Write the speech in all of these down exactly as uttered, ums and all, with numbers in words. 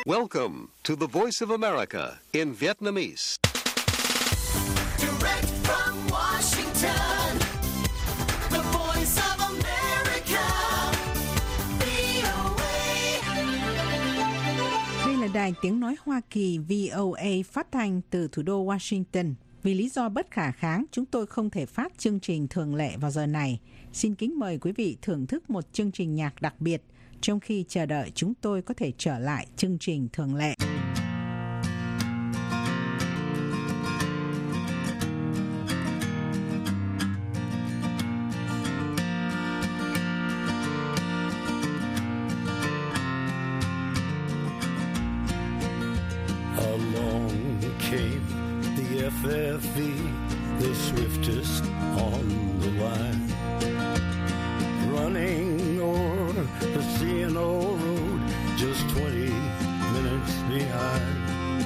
Welcome to the Voice of America in Vietnamese. Direct from Washington, the Voice of America, vê o a. Đây là đài tiếng nói Hoa Kỳ vê o a phát thanh từ thủ đô Washington. Vì lý do bất khả kháng, chúng tôi không thể phát chương trình thường lệ vào giờ này. Xin kính mời quý vị thưởng thức một chương trình nhạc đặc biệt, trong khi chờ đợi chúng tôi có thể trở lại chương trình thường lệ. Along came the F F V, the swiftest on the line, running over the C and O road, just twenty minutes behind,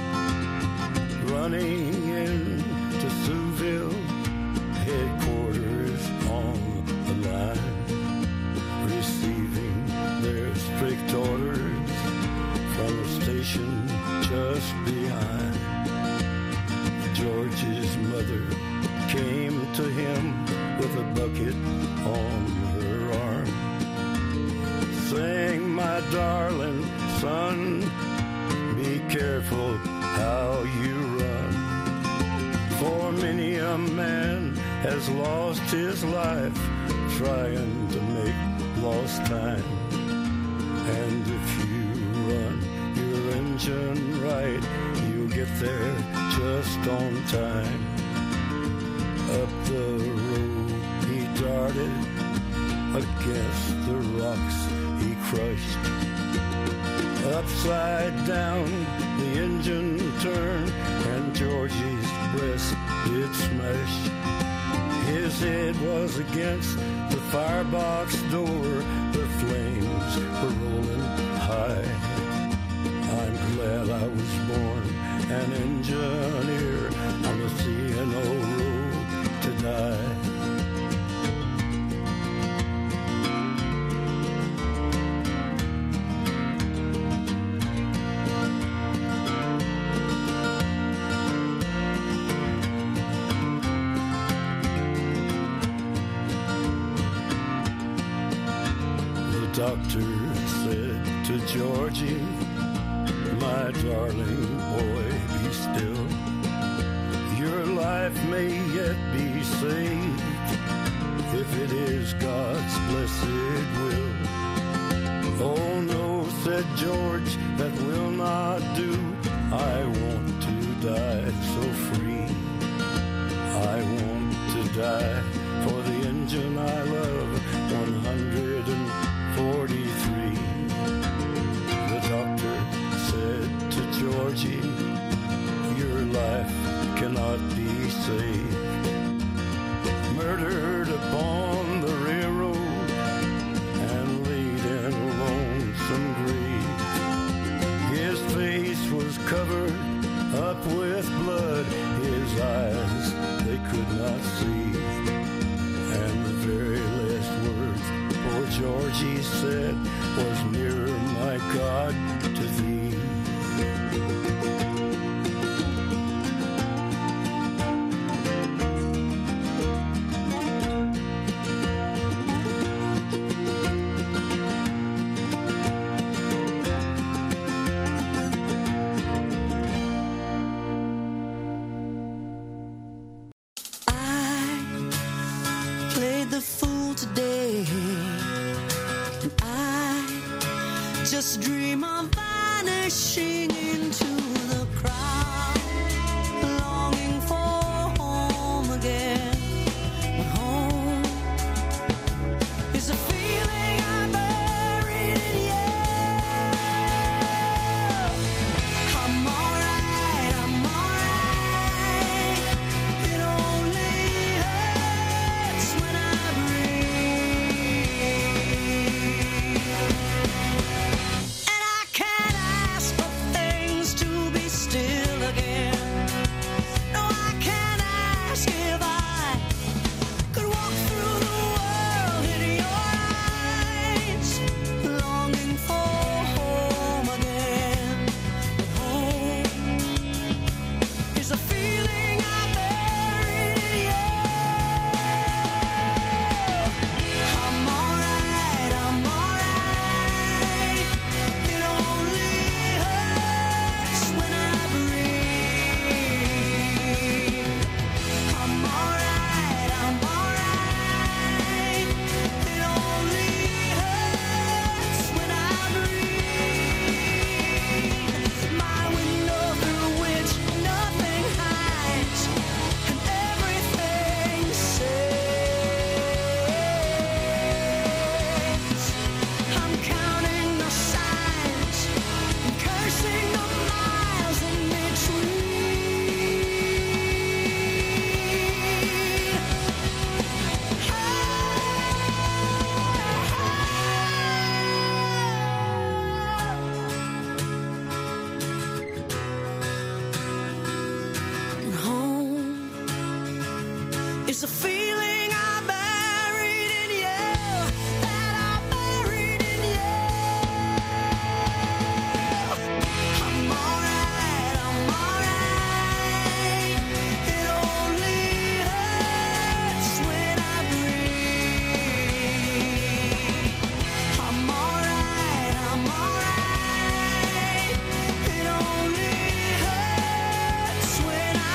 running into Sewville, headquarters on the line, receiving their strict orders from the station just behind. George's mother came to him with a bucket on her arm, saying, "My darling son, be careful how you run. For many a man has lost his life trying to make lost time. And if you run your engine right, you'll get there just on time." Up the road he darted, against the rocks he crushed. Upside down the engine turned, and Georgie's breast did smash. His head was against the firebox door, the flames were rolling high. I'm glad I was born an engineer on the C and O road to die. The doctor said to Georgie, "My darling boy, be still. Your life may yet be saved, if it is God's blessed will." "Oh no," said George, "that will not do. I want to die so free. I want to die for the engine I love, one hundred forty-three. The doctor said to Georgie, "Your life cannot be saved." Murdered upon the railroad and laid in a lonesome grave. His face was covered up with blood, his eyes they could not see, and the very last words poor Georgie said was, "Nearer, my God, to thee." Played the fool today, and I just dream of vanishing into the crowd, longing for home again. But home is a feeling I buried in you. I'm alright, I'm alright. It only hurts when I breathe. And I can't ask for things to It's a feeling I buried in you, that I buried in you. I'm alright, I'm alright. It only hurts when I breathe. I'm alright, I'm alright. It only hurts when I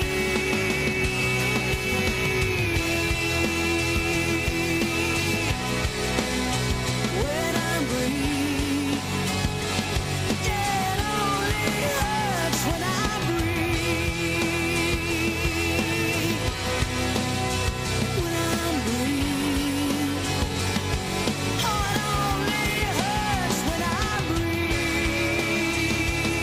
when I breathe. Yeah, it only hurts when I breathe. When I breathe. Oh, it only hurts when I breathe.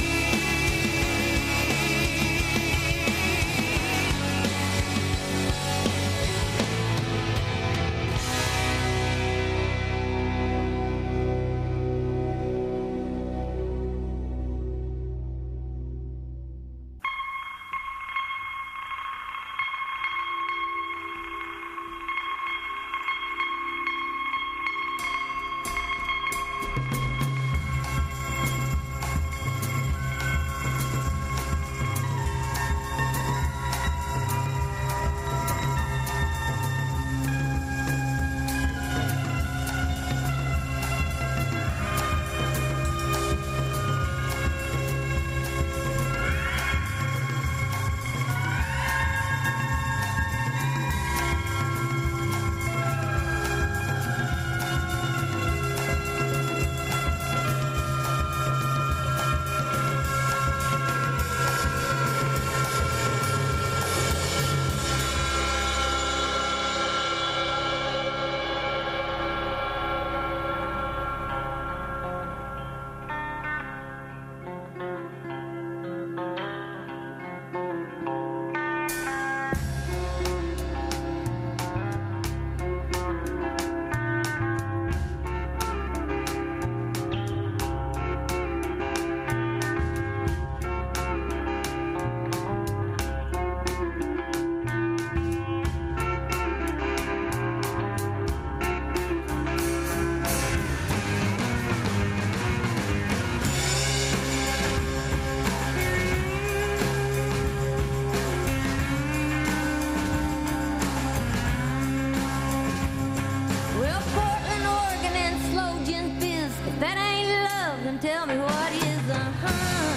Well, Portland, Oregon, and slow gin fizz. If that ain't love, then tell me what is. Uh-huh.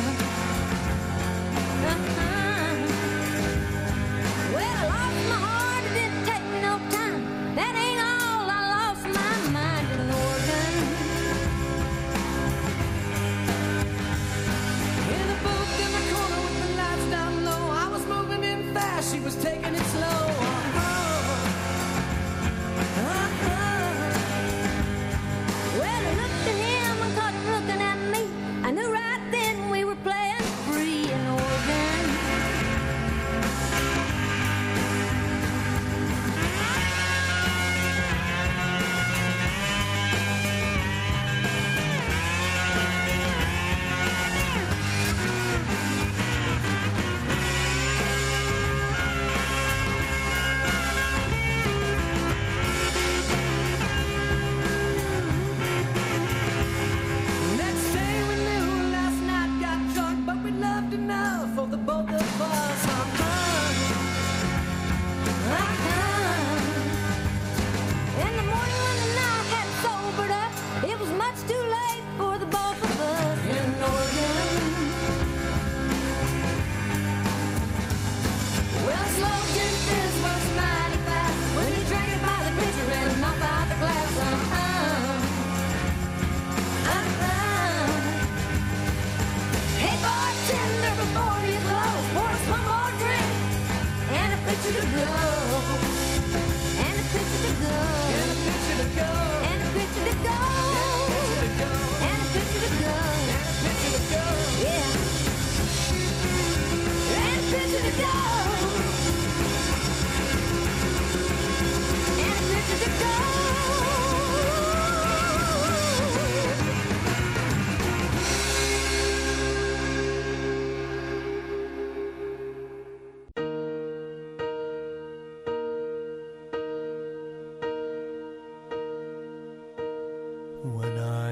Uh-huh. Well, I lost my heart, it didn't take me no time. That ain't all, I lost my mind in Oregon. In the booth in the corner with the lights down low, I was moving in fast, she was taking it slow. Uh-huh. Uh-huh. Well, I looked at him and caught him looking at me. I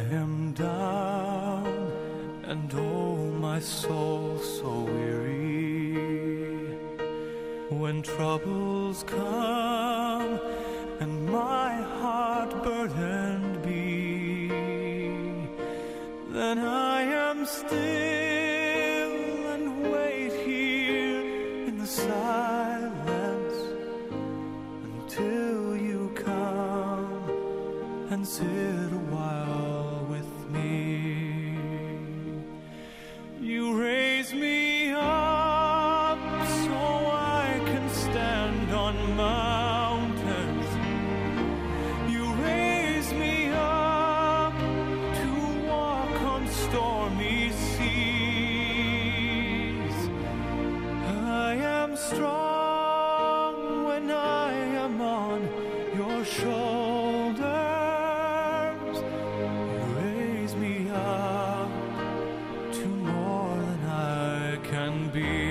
am down, and oh, my soul so weary. When troubles come and my heart burdened be, then I am still and wait here in the silence until you come and sit a while with me. You raise me up so I can stand on mountains. You raise me up to walk on stormy seas. I am strong when I am on your shoulders. You raise me up to more than I can be.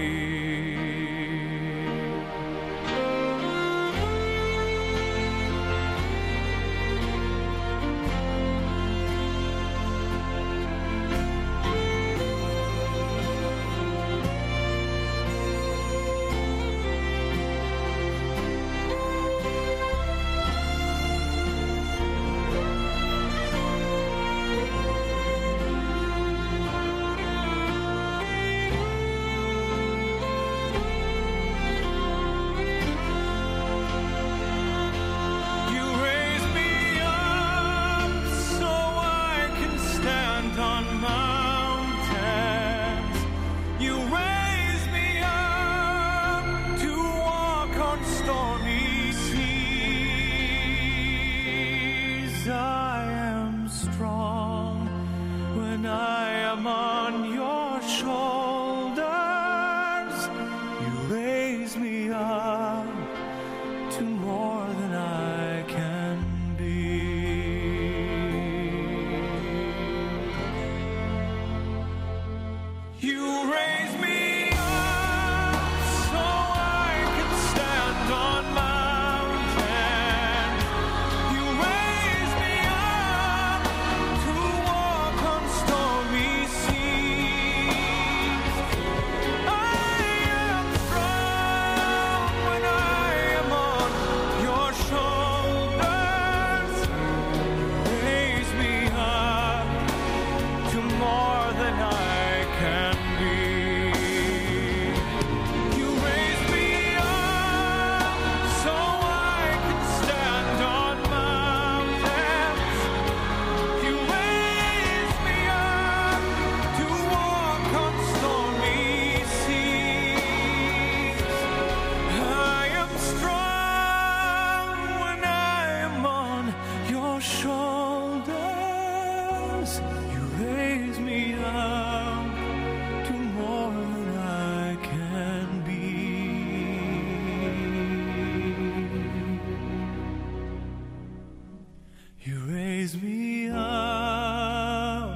You raise me up so I can stand on mountains. You raise me up to walk on stormy seas. I am strong when I am on your shoulders. You raise me up to more than I can be. You raise me up so I can stand on mountains. You raise me up to walk on stormy seas. I am strong when I am on your shoulders. Raise me up to more than I can be. You raise me up so I can stand on mountains. You raise me up to walk on stormy seas. I am strong when I am on your shoulders. You raise me up to more than I can be. You raise me up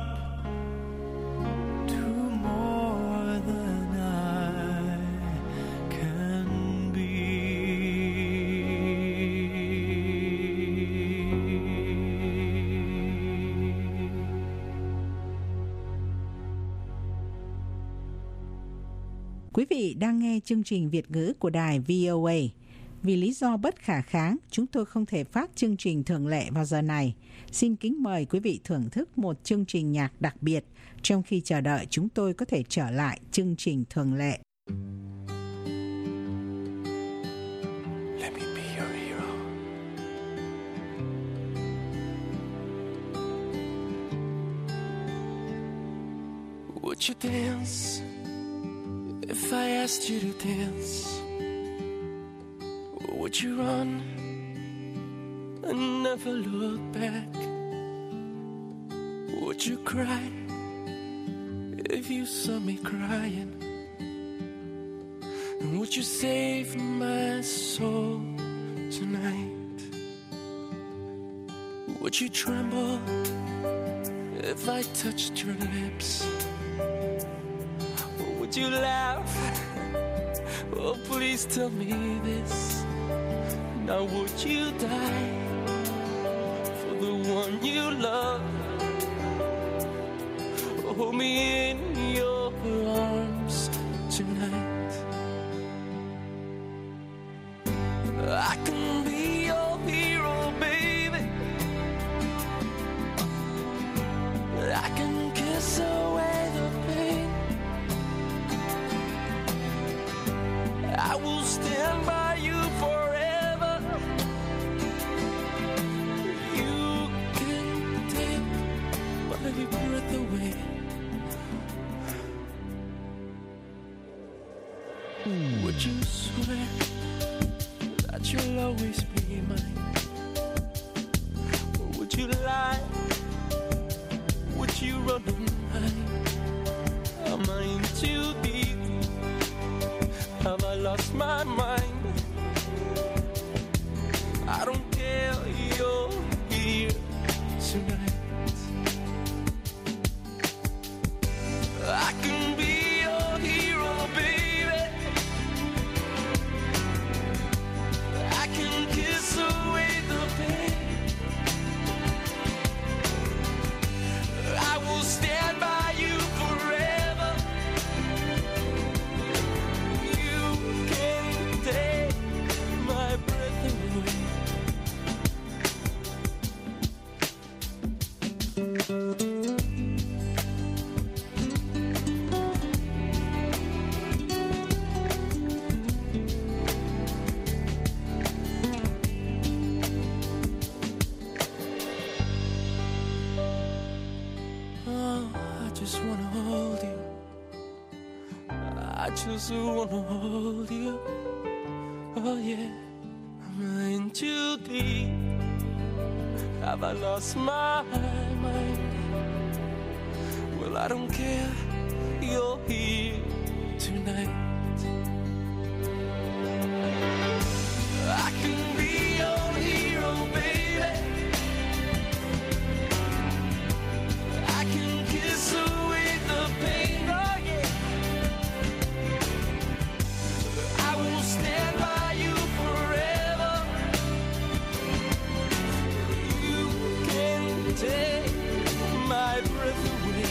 to more than I can be. Quý vị đang nghe chương trình Việt ngữ của đài vê o a. Vì lý do bất khả kháng, chúng tôi không thể phát chương trình thường lệ vào giờ này. Xin kính mời quý vị thưởng thức một chương trình nhạc đặc biệt trong khi chờ đợi chúng tôi có thể trở lại chương trình thường lệ. Let me be your hero. Would you dance if I asked you to dance? Or would you run and never look back? Would you cry if you saw me crying? And would you save my soul tonight? Would you tremble if I touched your lips? Or would you laugh? Oh, please tell me this. Now would you die for the one you love? hold me in your arms tonight. I can be your hero, baby. I can kiss away the pain. I will stand by you forever. You can take my breath away. Would you swear that you'll always be mine? Or would you lie? Would you run and hide? Am I in too deep? Have I lost my mind? I don't care, you're here tonight. I can be your hero, baby. I can kiss away the pain. I will stand by you forever. You can take my breath away. Oh, I just wanna hold you. I just wanna hold you. Oh yeah, I'm in too deep. Have I lost my mind? Well, I don't care, you're here tonight. I can be your hero, baby. I can kiss away the pain, oh yeah. I will stand by you forever. You can take my breath away.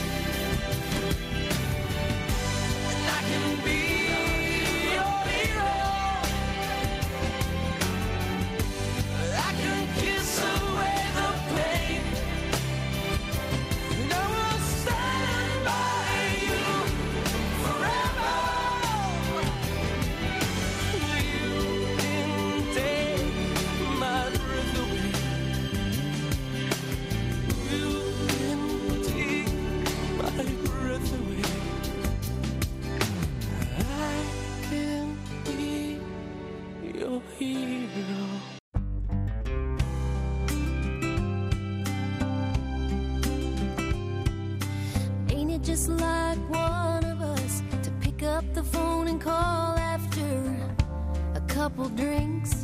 And I can be your hero. I can kiss away the pain. And I will stand by you forever. You can take my breath away. You can take my breath away. I can be your hero. Ain't it just like one of us to pick up the phone and call after a couple drinks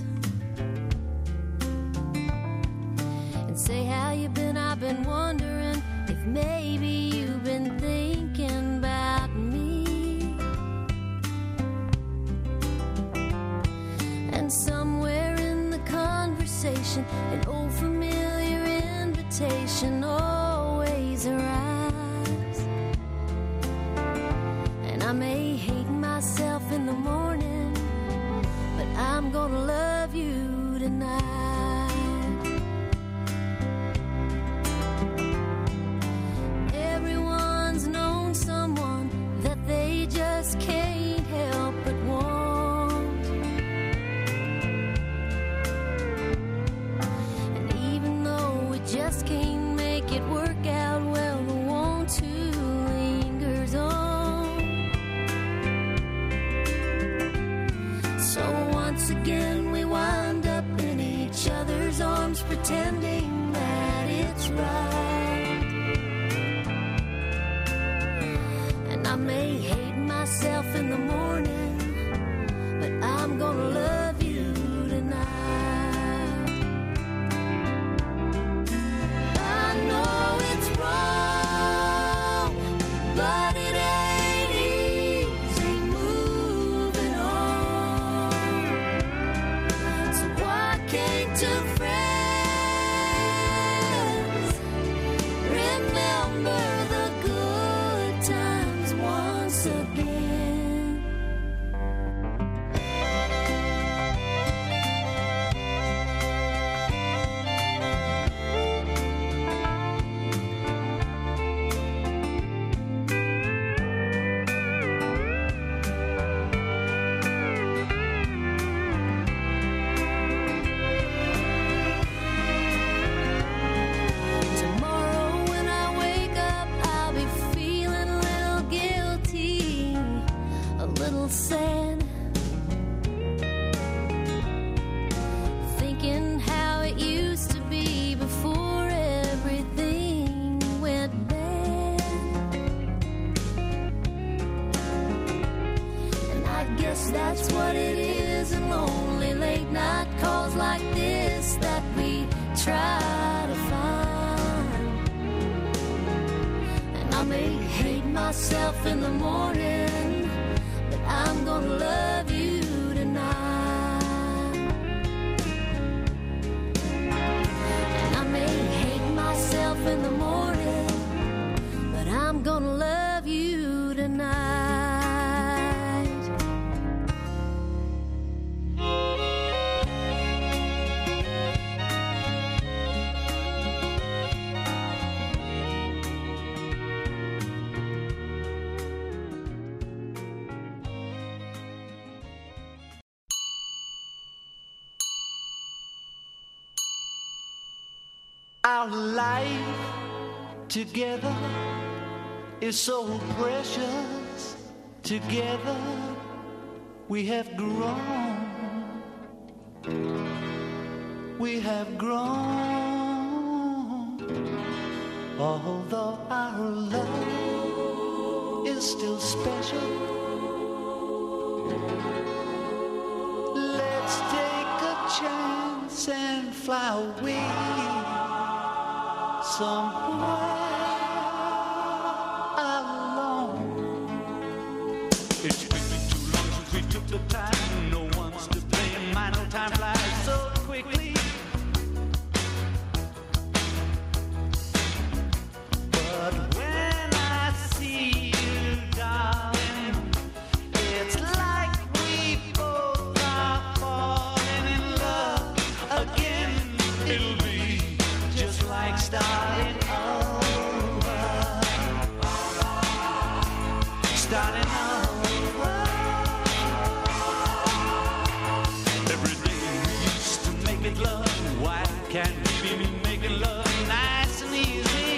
and say how you been? I've been wondering if maybe you've been thinking about me. And somewhere in the conversation, an old familiar invitation always arrives. And I may hate myself in the morning, but I'm gonna love you tonight. Everyone's known someone that they just can't help but want. And even though we just can't make it work out, well, the want to lingers on. So once again we wind up in each other's arms, pretending that it's right. And I may hate myself in the morning, but I'm gonna love you tonight. I know it's wrong, but it ain't easy moving on. So why can't two friends remember the good that's what it is, and lonely late night calls like this that we try to find. And I may hate myself in the morning, but I'm gonna love you tonight. And I may hate myself in the morning, but I'm gonna love you tonight. Our life together is so precious. Together we have grown. We have grown. Although our love is still special, let's take a chance and fly away somewhere alone. It's been too long since we took the time. No one's to blame. My no time flies so quickly. But when I see you, darling, it's like we both are falling in love again. It'll be just like starting over, starting over. Every day we used to make it love. Why can't we be making love nice and easy?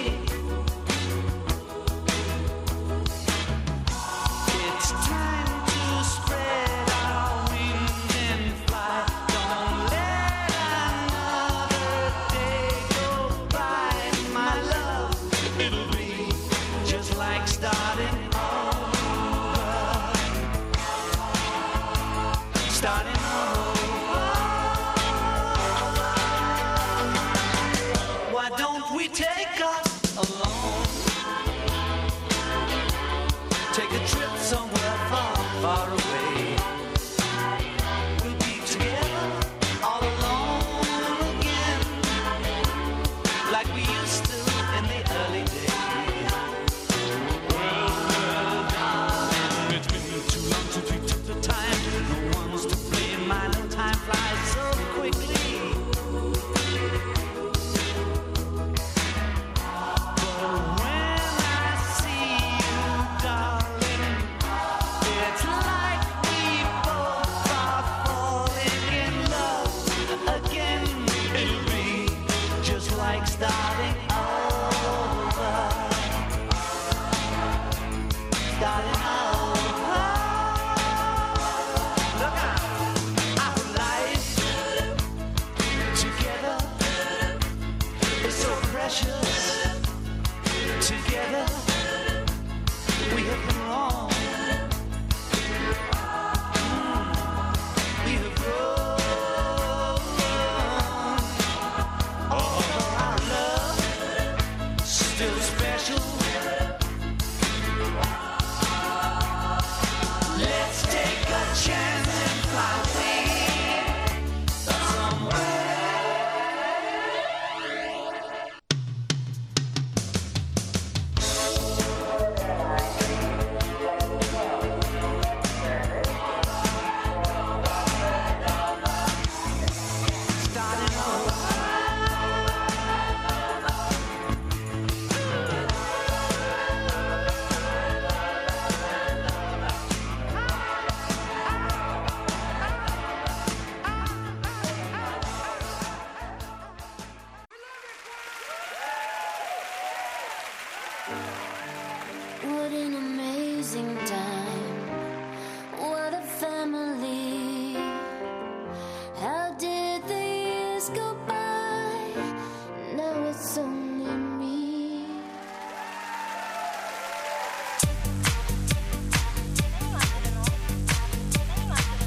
It's time to spread our wings and fly. Don't let another day go by, my love. It'll be just like starting over, starting over. Why don't we take off alone? Take a trip somewhere far, far away. We'll be together all alone again, like we used to in the early days. Well, well, darling, it's been too long since we took the time. No one's to blame. My no time flies so quickly. But when I see you, darling, it's like we both are falling in love again. It'll be just like starting over, starting over. Look out! Our life together is so precious. Together we have grown. Mm, we have grown. Although our love still special, let's take a chance and fly away somewhere. Starting over. What an amazing time. What a family. How did the years go by? Now it's only me. 「何待ってるの？何待ってるの？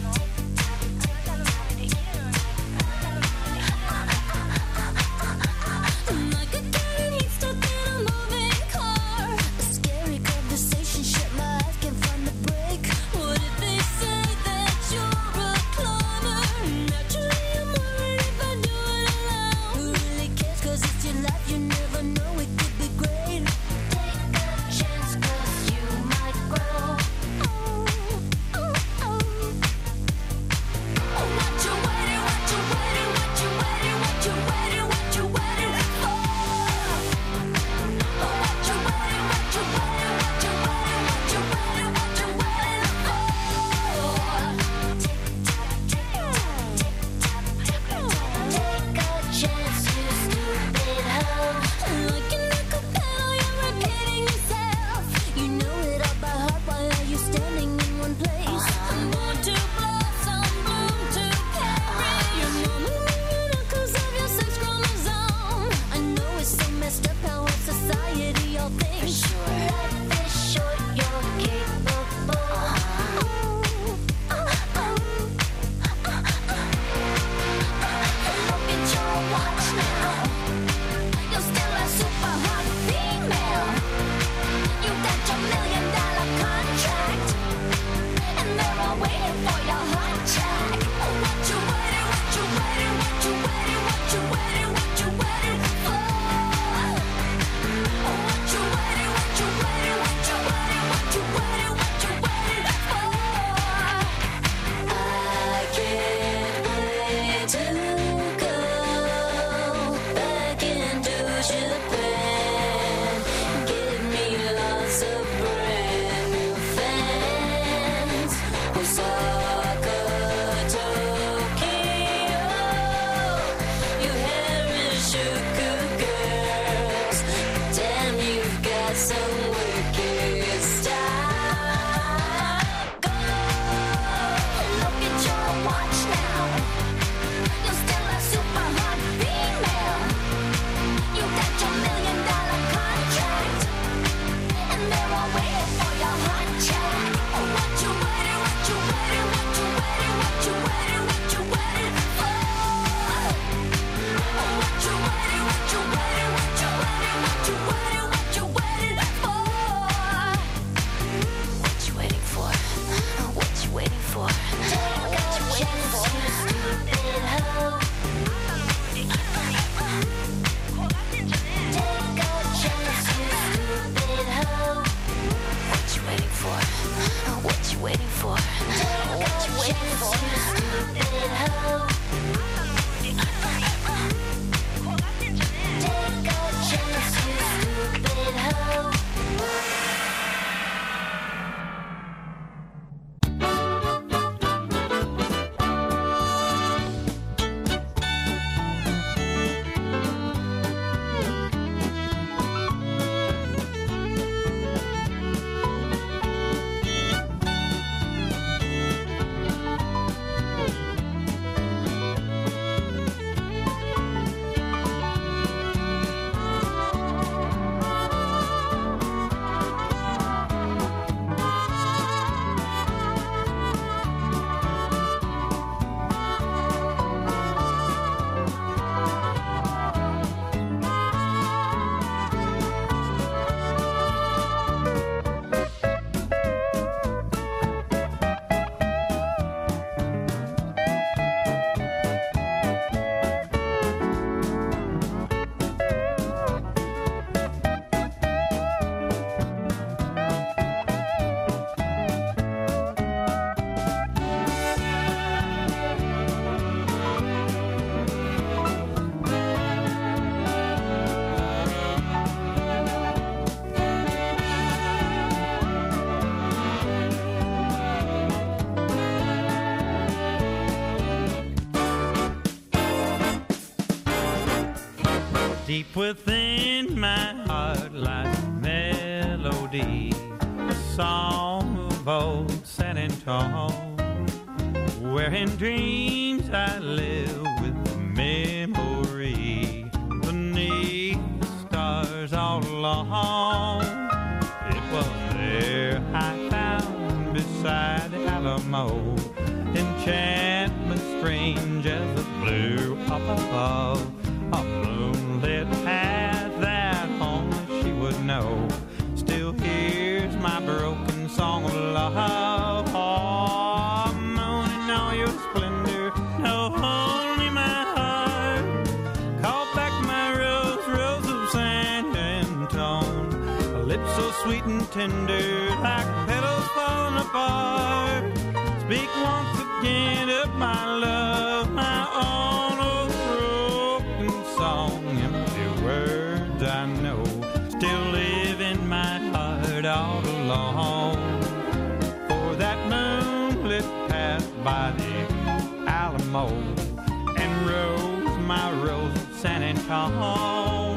Within my heart like a melody, a song of old San Antonio, where in dreams I live with a memory beneath the stars all along. It was there I found beside the Alamo enchantment strange as the blue up above, a moonlit path that only she would know. Still hears my broken song of love. Oh, moon in all your splendor, no only my heart. Call back my rose, rose of San Antone, lips so sweet and tender, like petals falling apart. Speak once again of my love, my own old broken song. Empty words I know still live in my heart all alone. For that moonlit path by the Alamo, and rose, my rose of San Antone.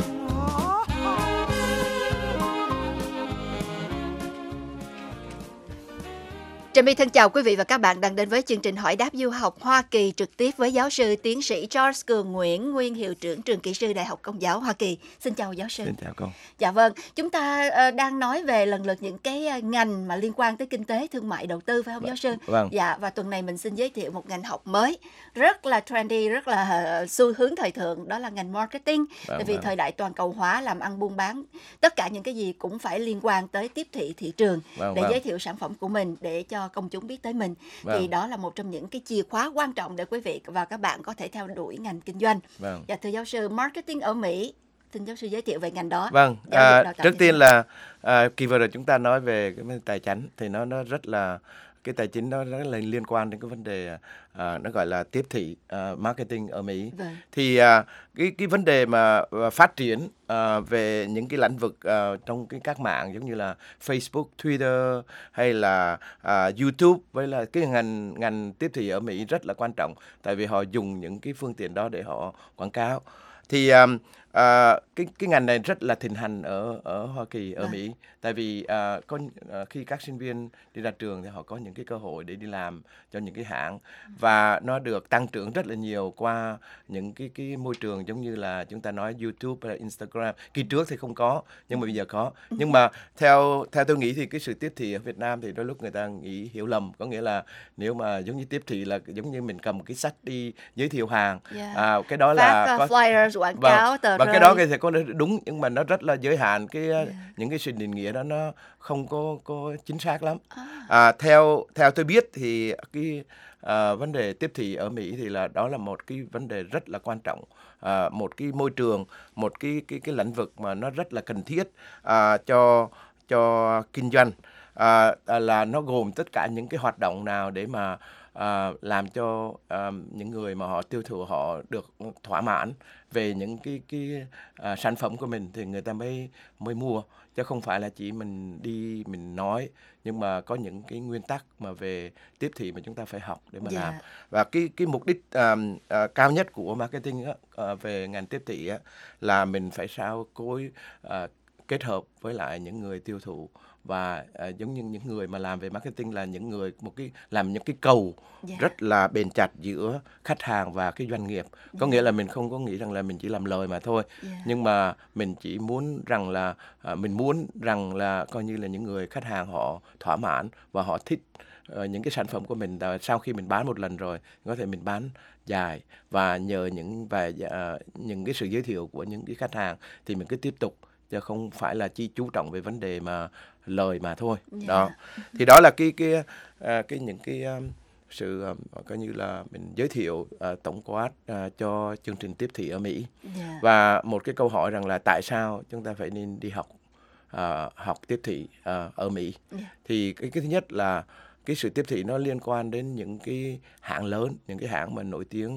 Trà My thân chào quý vị và các bạn đang đến với chương trình hỏi đáp du học Hoa Kỳ trực tiếp với giáo sư tiến sĩ George Cường Nguyễn, nguyên hiệu trưởng trường kỹ sư Đại học Công giáo Hoa Kỳ. Xin chào giáo sư. Xin chào cô. Dạ vâng, chúng ta uh, đang nói về lần lượt những cái ngành mà liên quan tới kinh tế, thương mại, đầu tư, phải không giáo sư? Vâng. Dạ, và tuần này mình xin giới thiệu một ngành học mới rất là trendy, rất là uh, xu hướng thời thượng, đó là ngành marketing. Vâng, Tại vì vâng. thời đại toàn cầu hóa, làm ăn buôn bán, tất cả những cái gì cũng phải liên quan tới tiếp thị thị trường Vâng, để vâng. giới thiệu sản phẩm của mình, để cho công chúng biết tới mình. Vâng. Thì đó là một trong những cái chìa khóa quan trọng để quý vị và các bạn có thể theo đuổi ngành kinh doanh. Vâng. Dạ thưa giáo sư, marketing ở Mỹ, xin giáo sư giới thiệu về ngành đó. Vâng, Giáo dục à, đào tạo trước như tiên thế là à, kỳ vừa rồi chúng ta nói về cái vấn đề tài chính thì nó nó rất là cái tài chính nó rất là liên quan đến cái vấn đề à, nó gọi là tiếp thị à, marketing ở Mỹ. Vâng. Thì à, cái cái vấn đề mà à, phát triển à, về những cái lĩnh vực à, trong cái các mạng giống như là Facebook, Twitter hay là à, YouTube, với là cái ngành ngành tiếp thị ở Mỹ rất là quan trọng, tại vì họ dùng những cái phương tiện đó để họ quảng cáo. Thì um, uh, cái cái ngành này rất là thịnh hành ở ở Hoa Kỳ, ở Vâng. Mỹ, tại vì uh, có uh, khi các sinh viên đi ra trường thì họ có những cái cơ hội để đi làm cho những cái hãng, và nó được tăng trưởng rất là nhiều qua những cái cái môi trường giống như là chúng ta nói YouTube hay là Instagram. Kỳ trước thì không có, nhưng mà bây giờ có. Nhưng mà theo theo tôi nghĩ thì cái sự tiếp thị ở Việt Nam thì đôi lúc người ta nghĩ hiểu lầm, có nghĩa là nếu mà giống như tiếp thị là giống như mình cầm một cái sách đi giới thiệu hàng. Yeah. À, cái đó Phát là uh, có flyers, quảng Vâng, cáo, tờ và rơi. cái đó thì có đúng, nhưng mà nó rất là giới hạn, cái những cái sự định nghĩa đó nó không có có chính xác lắm. À, theo theo tôi biết thì cái à, vấn đề tiếp thị ở Mỹ thì là đó là một cái vấn đề rất là quan trọng, à, một cái môi trường, một cái cái cái lĩnh vực mà nó rất là cần thiết à, cho cho kinh doanh, à, là nó gồm tất cả những cái hoạt động nào để mà à, làm cho à, những người mà họ tiêu thụ họ được thỏa mãn về những cái cái à, sản phẩm của mình thì người ta mới mới mua, chứ không phải là chỉ mình đi mình nói, nhưng mà có những cái nguyên tắc mà về tiếp thị mà chúng ta phải học để mà Dạ. làm. Và cái cái mục đích à, à, cao nhất của marketing á, à, về ngành tiếp thị á, là mình phải sao cối à, kết hợp với lại những người tiêu thụ, và à, giống như những người mà làm về marketing là những người một cái làm những cái cầu Dạ. rất là bền chặt giữa khách hàng và cái doanh nghiệp. Có nghĩa là mình không có nghĩ rằng là mình chỉ làm lời mà thôi, Dạ. nhưng mà mình chỉ muốn rằng là à, mình muốn rằng là coi như là những người khách hàng họ thỏa mãn và họ thích uh, những cái sản phẩm của mình. Và sau khi mình bán một lần rồi có thể mình bán dài, và nhờ những vài uh, những cái sự giới thiệu của những cái khách hàng thì mình cứ tiếp tục, chứ không phải là chỉ chú trọng về vấn đề mà lời mà thôi. Yeah. Đó thì đó là cái cái uh, cái những cái um, sự uh, coi như là mình giới thiệu uh, tổng quát uh, cho chương trình tiếp thị ở Mỹ. Dạ. Và một cái câu hỏi rằng là tại sao chúng ta phải nên đi học uh, học tiếp thị uh, ở Mỹ. Yeah. Thì cái cái thứ nhất là cái sự tiếp thị nó liên quan đến những cái hãng lớn, những cái hãng mà nổi tiếng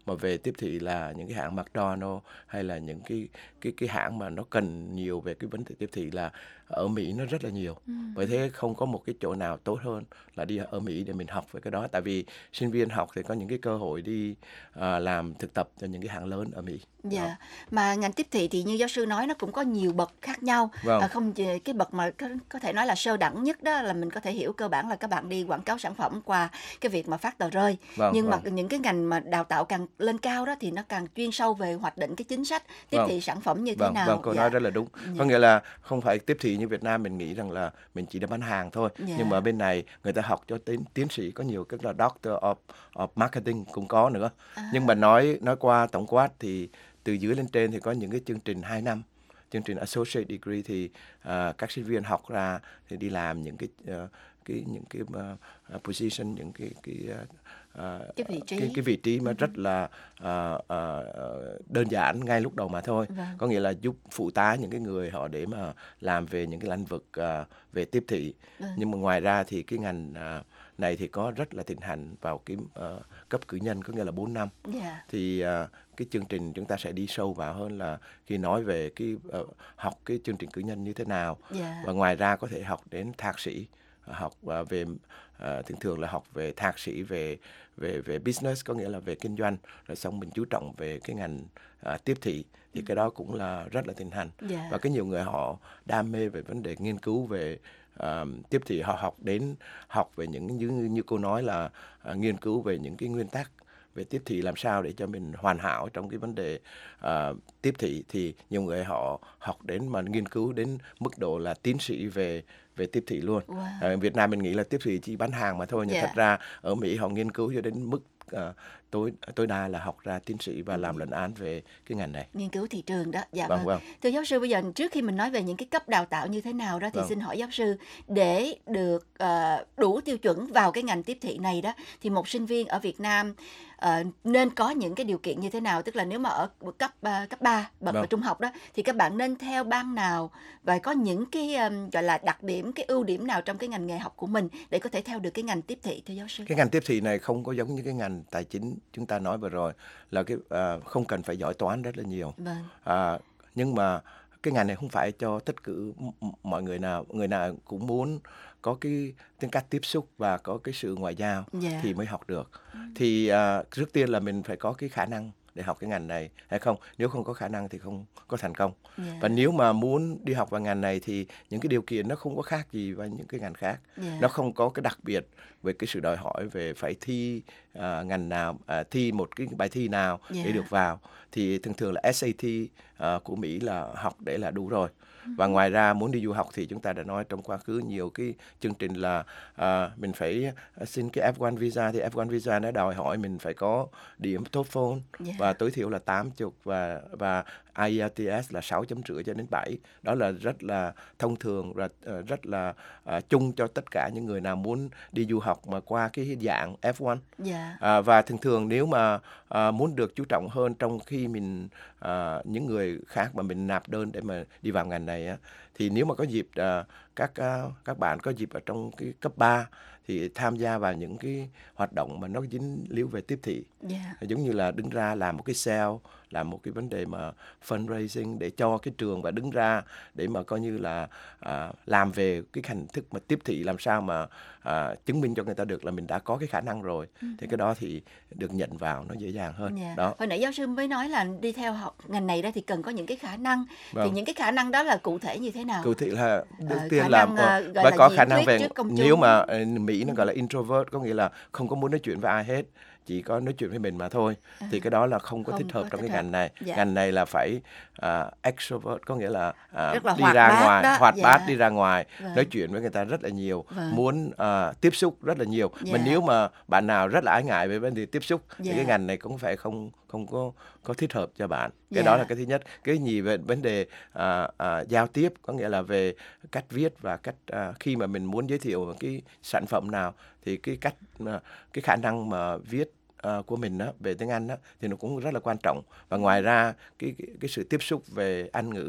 mà về tiếp thị là những cái hãng McDonald's hay là những cái cái cái hãng mà nó cần nhiều về cái vấn đề tiếp thị là ở Mỹ nó rất là nhiều. Ừ. Bởi thế không có một cái chỗ nào tốt hơn là đi ở Mỹ để mình học về cái đó. Tại vì sinh viên học thì có những cái cơ hội đi uh, làm thực tập cho những cái hãng lớn ở Mỹ. Dạ, yeah. Mà ngành tiếp thị thì như giáo sư nói nó cũng có nhiều bậc khác nhau. Vâng. À, không cái bậc mà có, có thể nói là sơ đẳng nhất đó là mình có thể hiểu cơ bản là các bạn đi quảng cáo sản phẩm qua cái việc mà phát tờ rơi. Vâng, Nhưng vâng. mà những cái ngành mà đào tạo càng lên cao đó thì nó càng chuyên sâu về hoạch định cái chính sách tiếp vâng. thị sản phẩm như vâng, thế nào. Vâng, cô dạ. nói rất là đúng. Dạ. Có nghĩa là không phải tiếp thị như Việt Nam mình nghĩ rằng là mình chỉ đã bán hàng thôi. Dạ. Nhưng mà bên này người ta học cho tiến, tiến sĩ có nhiều cái là Doctor of, of Marketing cũng có nữa. À. Nhưng mà nói nói qua tổng quát thì từ dưới lên trên thì có những cái chương trình hai năm, chương trình associate degree thì uh, các sinh viên học ra thì đi làm những cái uh, cái những cái uh, position, những cái cái uh, cái vị trí cái, cái vị trí mà rất là uh, uh, đơn giản ngay lúc đầu mà thôi. Vâng. Có nghĩa là giúp phụ tá những cái người họ để mà làm về những cái lĩnh vực uh, về tiếp thị. Vâng. Nhưng mà ngoài ra thì cái ngành uh, này thì có rất là thịnh hành vào cái uh, cấp cử nhân, có nghĩa là bốn năm. Yeah. Thì uh, cái chương trình chúng ta sẽ đi sâu vào hơn là khi nói về cái uh, học cái chương trình cử nhân như thế nào. Yeah. Và ngoài ra có thể học đến thạc sĩ, học uh, về uh, thường thường là học về thạc sĩ về về về business, có nghĩa là về kinh doanh, rồi xong mình chú trọng về cái ngành uh, tiếp thị thì cái đó cũng là rất là thịnh hành. Yeah. Và cái nhiều người họ đam mê về vấn đề nghiên cứu về Uh, tiếp thị, họ học đến học về những như, như cô nói là uh, nghiên cứu về những cái nguyên tắc về tiếp thị làm sao để cho mình hoàn hảo trong cái vấn đề uh, tiếp thị. Thì nhiều người họ học đến mà nghiên cứu đến mức độ là tiến sĩ về về tiếp thị luôn. Wow. Uh, Việt Nam mình nghĩ là tiếp thị chỉ bán hàng mà thôi, nhưng yeah. thật ra ở Mỹ họ nghiên cứu cho đến mức uh, tối tối đa là học ra tiến sĩ và ừ. làm luận án về cái ngành này, nghiên cứu thị trường đó. Dạ vâng, vâng. Thưa giáo sư, bây giờ trước khi mình nói về những cái cấp đào tạo như thế nào đó thì vâng. xin hỏi giáo sư, để được uh, đủ tiêu chuẩn vào cái ngành tiếp thị này đó thì một sinh viên ở Việt Nam uh, nên có những cái điều kiện như thế nào? Tức là nếu mà ở cấp uh, cấp ba bậc vâng. trung học đó thì các bạn nên theo ban nào và có những cái um, gọi là đặc điểm, cái ưu điểm nào trong cái ngành nghề học của mình để có thể theo được cái ngành tiếp thị, thưa giáo sư? Cái ngành tiếp thị này không có giống như cái ngành tài chính chúng ta nói vừa rồi là cái uh, không cần phải giỏi toán rất là nhiều. Vâng. Uh, nhưng mà cái ngành này không phải cho tất cả mọi người nào, người nào cũng muốn có cái tính cách tiếp xúc và có cái sự ngoại giao yeah. thì mới học được. Ừ. Thì uh, trước tiên là mình phải có cái khả năng để học cái ngành này hay không. Nếu không có khả năng thì không có thành công. Yeah. Và nếu mà muốn đi học vào ngành này thì những cái điều kiện nó không có khác gì với những cái ngành khác. Yeah. Nó không có cái đặc biệt về cái sự đòi hỏi về phải thi uh, ngành nào, uh, thi một cái bài thi nào yeah. để được vào. Thì thường thường là ét a tê uh, của Mỹ là học để là đủ rồi. Và ngoài ra muốn đi du học thì chúng ta đã nói trong quá khứ nhiều cái chương trình là uh, mình phải xin cái ép một visa, thì ép một visa nó đòi hỏi mình phải có điểm TOEFL yeah. và tối thiểu là tám mươi và và i e lờ tê ét là sáu chấm rưỡi cho đến bảy. Đó là rất là thông thường và uh, rất là uh, chung cho tất cả những người nào muốn đi du học mà qua cái dạng ép một. Yeah. Uh, và thường thường nếu mà uh, muốn được chú trọng hơn trong khi mình uh, những người khác mà mình nạp đơn để mà đi vào ngành này á, thì nếu mà có dịp uh, các uh, các bạn có dịp ở trong cái cấp ba thì tham gia vào những cái hoạt động mà nó dính líu về tiếp thị. Yeah. Giống như là đứng ra làm một cái sale, làm một cái vấn đề mà fundraising để cho cái trường, và đứng ra để mà coi như là à, làm về cái hình thức mà tiếp thị, làm sao mà à, chứng minh cho người ta được là mình đã có cái khả năng rồi. Uh-huh. Thì cái đó thì được nhận vào nó dễ dàng hơn. Yeah. Đó. Hồi nãy giáo sư mới nói là đi theo học ngành này đó thì cần có những cái khả năng. Vâng. Thì những cái khả năng đó là cụ thể như thế nào? Cụ thể là đầu tiên là uh, phải có khả năng về, nếu mà uh, Mỹ nó gọi là introvert, có nghĩa là không có muốn nói chuyện với ai hết, chỉ có nói chuyện với mình mà thôi, à, thì cái đó là không có không thích hợp có trong cái ngành này. Dạ. Ngành này là phải uh, extrovert, có nghĩa là, uh, là đi ra ngoài, đó. hoạt dạ. bát đi ra ngoài, vâng. nói chuyện với người ta rất là nhiều, vâng. muốn uh, tiếp xúc rất là nhiều. Dạ. Mà nếu mà bạn nào rất là ái ngại về vấn đề tiếp xúc, dạ. thì cái ngành này cũng phải không không có có thích hợp cho bạn. Cái dạ. đó là cái thứ nhất. Cái gì về vấn đề uh, uh, giao tiếp, có nghĩa là về cách viết và cách uh, khi mà mình muốn giới thiệu cái sản phẩm nào thì cái cách uh, cái khả năng mà viết Uh, của mình đó, về tiếng Anh đó, thì nó cũng rất là quan trọng. Và ngoài ra cái, cái, cái sự tiếp xúc về Anh ngữ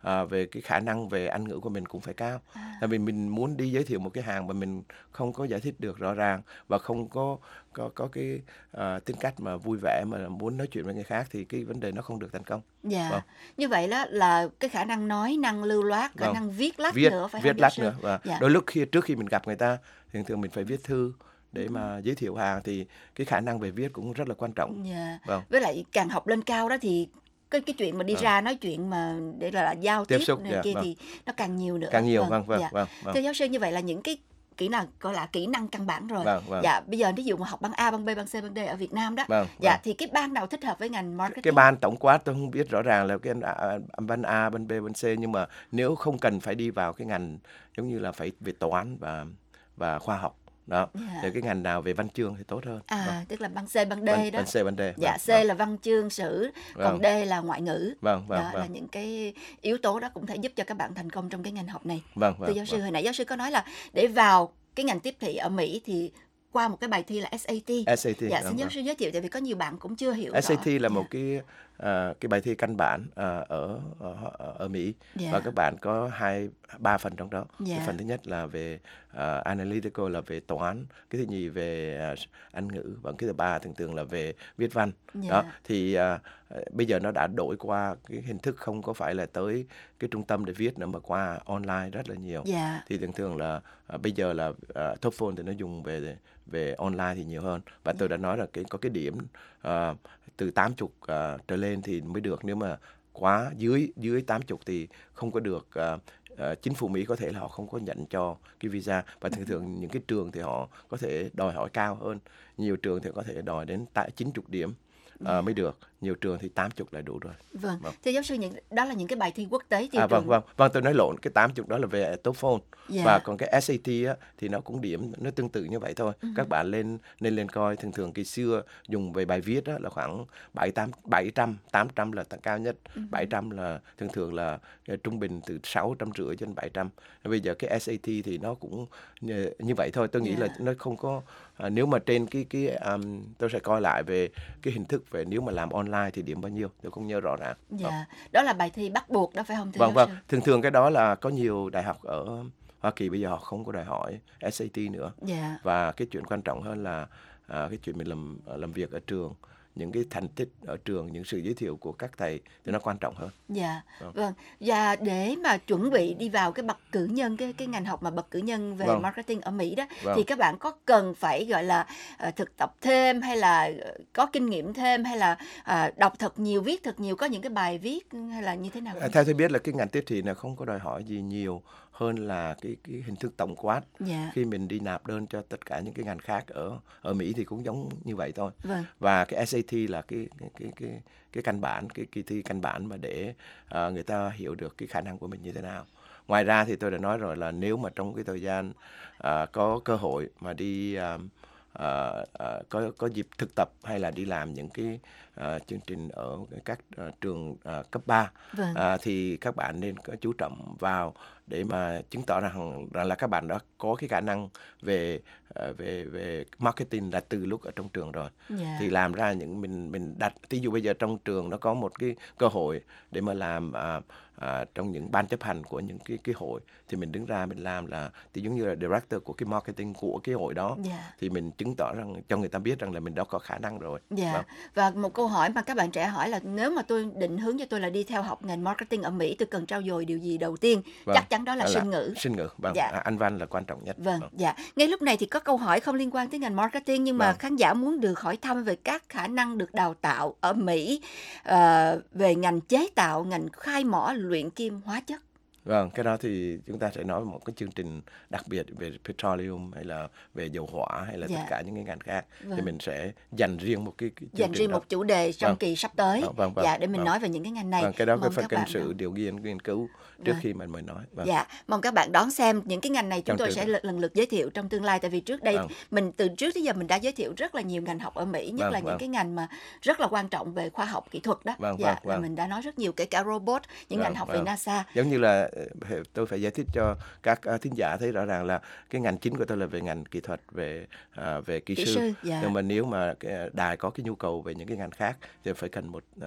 à, về cái khả năng về Anh ngữ của mình cũng phải cao. À. Tại vì mình muốn đi giới thiệu một cái hàng mà mình không có giải thích được rõ ràng và không có có có cái uh, tính cách mà vui vẻ mà muốn nói chuyện với người khác thì cái vấn đề nó không được thành công. Dạ. Vâng. Như vậy đó là cái khả năng nói năng lưu loát, khả Vâng. năng viết lách viết, nữa phải viết không? lách Sư? nữa. Và Dạ. đôi lúc khi trước khi mình gặp người ta thì thường mình phải viết thư để mà giới thiệu hàng thì cái khả năng về viết cũng rất là quan trọng. Dạ. Vâng. Với lại càng học lên cao đó thì cái cái chuyện mà đi Vâng. ra nói chuyện mà để là, là giao Tiếp tiếp xúc, này dạ, kia vâng. thì nó càng nhiều nữa. Càng nhiều, vâng, vâng, dạ. vâng, vâng. Thưa giáo sư, như vậy là những cái kỹ năng gọi là kỹ năng căn bản rồi. Vâng, vâng. Dạ, bây giờ ví dụ mà học bằng A, bằng B, bằng C, bằng D ở Việt Nam đó. Vâng, Dạ, vâng. thì cái ban nào thích hợp với ngành marketing? Cái ban tổng quát tôi không biết rõ ràng là cái ban A, ban B, ban C, nhưng mà nếu không cần phải đi vào cái ngành giống như là phải về toán và và khoa học đó, Dạ. thì cái ngành nào về văn chương thì tốt hơn. À, Vâng. tức là bằng C, bằng D Ban, đó. ban C, ban D. Dạ, Vâng, C là văn chương sử, còn Vâng. D là ngoại ngữ. Vâng, vâng, Đó vâng. là những cái yếu tố đó cũng thể giúp cho các bạn thành công trong cái ngành học này. Vâng, Thưa vâng, giáo sư, vâng. hồi nãy giáo sư có nói là để vào cái ngành tiếp thị ở Mỹ thì qua một cái bài thi là S A T. S A T. Dạ, vâng, xin giáo vâng. sư giới thiệu, tại vì có nhiều bạn cũng chưa hiểu S A T rõ. là Dạ. một cái à, cái bài thi căn bản à, ở, ở ở Mỹ. Dạ. Và các bạn có hai ba phần trong đó. Dạ. Cái phần thứ nhất là về uh, analytical là về toán, cái thứ nhì về uh, Anh ngữ, và cái thứ ba thường thường là về viết văn. Dạ. Đó thì uh, bây giờ nó đã đổi qua cái hình thức không có phải là tới cái trung tâm để viết nữa mà qua online rất là nhiều. Dạ. Thì thường thường là uh, bây giờ là uh, TOEFL thì nó dùng về về online thì nhiều hơn, và tôi đã nói là cái có cái điểm uh, từ tám mươi uh, trở lên thì mới được, nếu mà quá dưới dưới tám mươi thì không có được. Uh, uh, chính phủ Mỹ có thể là họ không có nhận cho cái visa, và thường thường những cái trường thì họ có thể đòi hỏi cao hơn, nhiều trường thì có thể đòi đến tại chín mươi điểm uh, mới được, nhiều trường thì tám mươi là đủ rồi. Vâng. Vâng. Thưa giáo sư, những đó là những cái bài thi quốc tế tiêu À, chuẩn. vâng, vâng, vâng, tôi nói lộn, cái tám mươi đó là về TOEFL. Dạ. Và còn cái S A T á, thì nó cũng điểm nó tương tự như vậy thôi. Ừ. Các bạn lên nên lên coi, thường thường kỳ xưa dùng về bài viết á, là khoảng bảy trăm, bảy trăm, tám trăm là cao nhất, Ừ. bảy trăm là thường thường là uh, trung bình từ sáu trăm rưỡi cho đến bảy trăm. Bây giờ cái S A T thì nó cũng như, như vậy thôi. Tôi nghĩ Dạ. là nó không có uh, nếu mà trên cái cái um, tôi sẽ coi lại về cái hình thức về nếu mà làm online thì điểm bao nhiêu, tôi không nhớ rõ ràng. Dạ. Đó là bài thi bắt buộc đó phải không thưa Vâng, giáo vâng. sư? Thường thường cái đó là có nhiều đại học ở Hoa Kỳ bây giờ họ không có đòi hỏi S A T nữa. Dạ. Và cái chuyện quan trọng hơn là à, cái chuyện mình làm làm việc ở trường, những cái thành tích ở trường, những sự giới thiệu của các thầy thì nó quan trọng hơn. Dạ. Vâng. Vâng. Và để mà chuẩn bị đi vào cái bậc cử nhân, cái cái ngành học mà bậc cử nhân về Vâng. marketing ở Mỹ đó, Vâng. thì các bạn có cần phải gọi là uh, thực tập thêm, hay là uh, có kinh nghiệm thêm, hay là uh, đọc thật nhiều, viết thật nhiều, có những cái bài viết hay là như thế nào? À, theo tôi biết là cái ngành tiếp thị này không có đòi hỏi gì nhiều hơn là cái cái hình thức tổng quát. Dạ. Khi mình đi nạp đơn cho tất cả những cái ngành khác ở ở Mỹ thì cũng giống như vậy thôi. Vâng. Và cái S A T là cái cái cái cái, cái căn bản, cái kỳ thi căn bản mà để uh, người ta hiểu được cái khả năng của mình như thế nào. Ngoài ra thì tôi đã nói rồi là nếu mà trong cái thời gian uh, có cơ hội mà đi uh, uh, uh, có có dịp thực tập hay là đi làm những cái uh, chương trình ở các uh, trường uh, cấp ba, Vâng. uh, thì các bạn nên có chú trọng vào để mà chứng tỏ rằng, rằng là các bạn đã có cái khả năng về uh, về về marketing là từ lúc ở trong trường rồi. Dạ. Thì làm ra những mình mình đặt, ví dụ bây giờ trong trường nó có một cái cơ hội để mà làm à, à, trong những ban chấp hành của những cái cái hội, thì mình đứng ra mình làm là thì giống như là director của cái marketing của cái hội đó. Dạ. Thì mình chứng tỏ rằng cho người ta biết rằng là mình đã có khả năng rồi. Dạ. Vâng. Và một câu hỏi mà các bạn trẻ hỏi là nếu mà tôi định hướng cho tôi là đi theo học ngành marketing ở Mỹ, tôi cần trau dồi điều gì đầu tiên? Vâng. Chắc chắn đó là sinh ngữ. Sinh ngữ, vâng. Dạ. À, Anh văn là quan trọng nhất. Vâng, dạ. Ngay lúc này thì có câu hỏi không liên quan tới ngành marketing, nhưng mà Vâng. khán giả muốn được hỏi thăm về các khả năng được đào tạo ở Mỹ uh, về ngành chế tạo, ngành khai mỏ, luyện kim, hóa chất. Vâng, cái đó thì chúng ta sẽ nói một cái chương trình đặc biệt về petroleum hay là về dầu hỏa hay là Dạ. tất cả những cái ngành khác. Vâng. Thì mình sẽ dành riêng một cái, cái chương Dành trình riêng đó. một chủ đề trong Vâng. kỳ sắp tới. Vâng, vâng, vâng, Dạ, để mình vâng. nói về những cái ngành này. Vâng, cái đó Mong cái phải các cần bạn sự đón- điều nghiên nghiên cứu trước Vâng. khi mình mới nói. Vâng. Dạ, mong các bạn đón xem những cái ngành này, chúng Trong tôi trường sẽ hợp. lần lần lượt giới thiệu trong tương lai, tại vì trước đây Vâng. mình từ trước tới giờ mình đã giới thiệu rất là nhiều ngành học ở Mỹ, nhất Vâng, là những vâng. cái ngành mà rất là quan trọng về khoa học kỹ thuật đó. Vâng, Dạ, vâng, là vâng. mình đã nói rất nhiều, kể cả robot, những Vâng, ngành học về vâng. NASA. Giống như là ờ, tôi phải giải thích cho các uh, thính giả thấy rõ ràng là cái ngành chính của tôi là về ngành kỹ thuật, về uh, về kỹ, Kỹ sư. sư, dạ. Nhưng mà nếu mà cái đài có cái nhu cầu về những cái ngành khác thì phải cần một uh,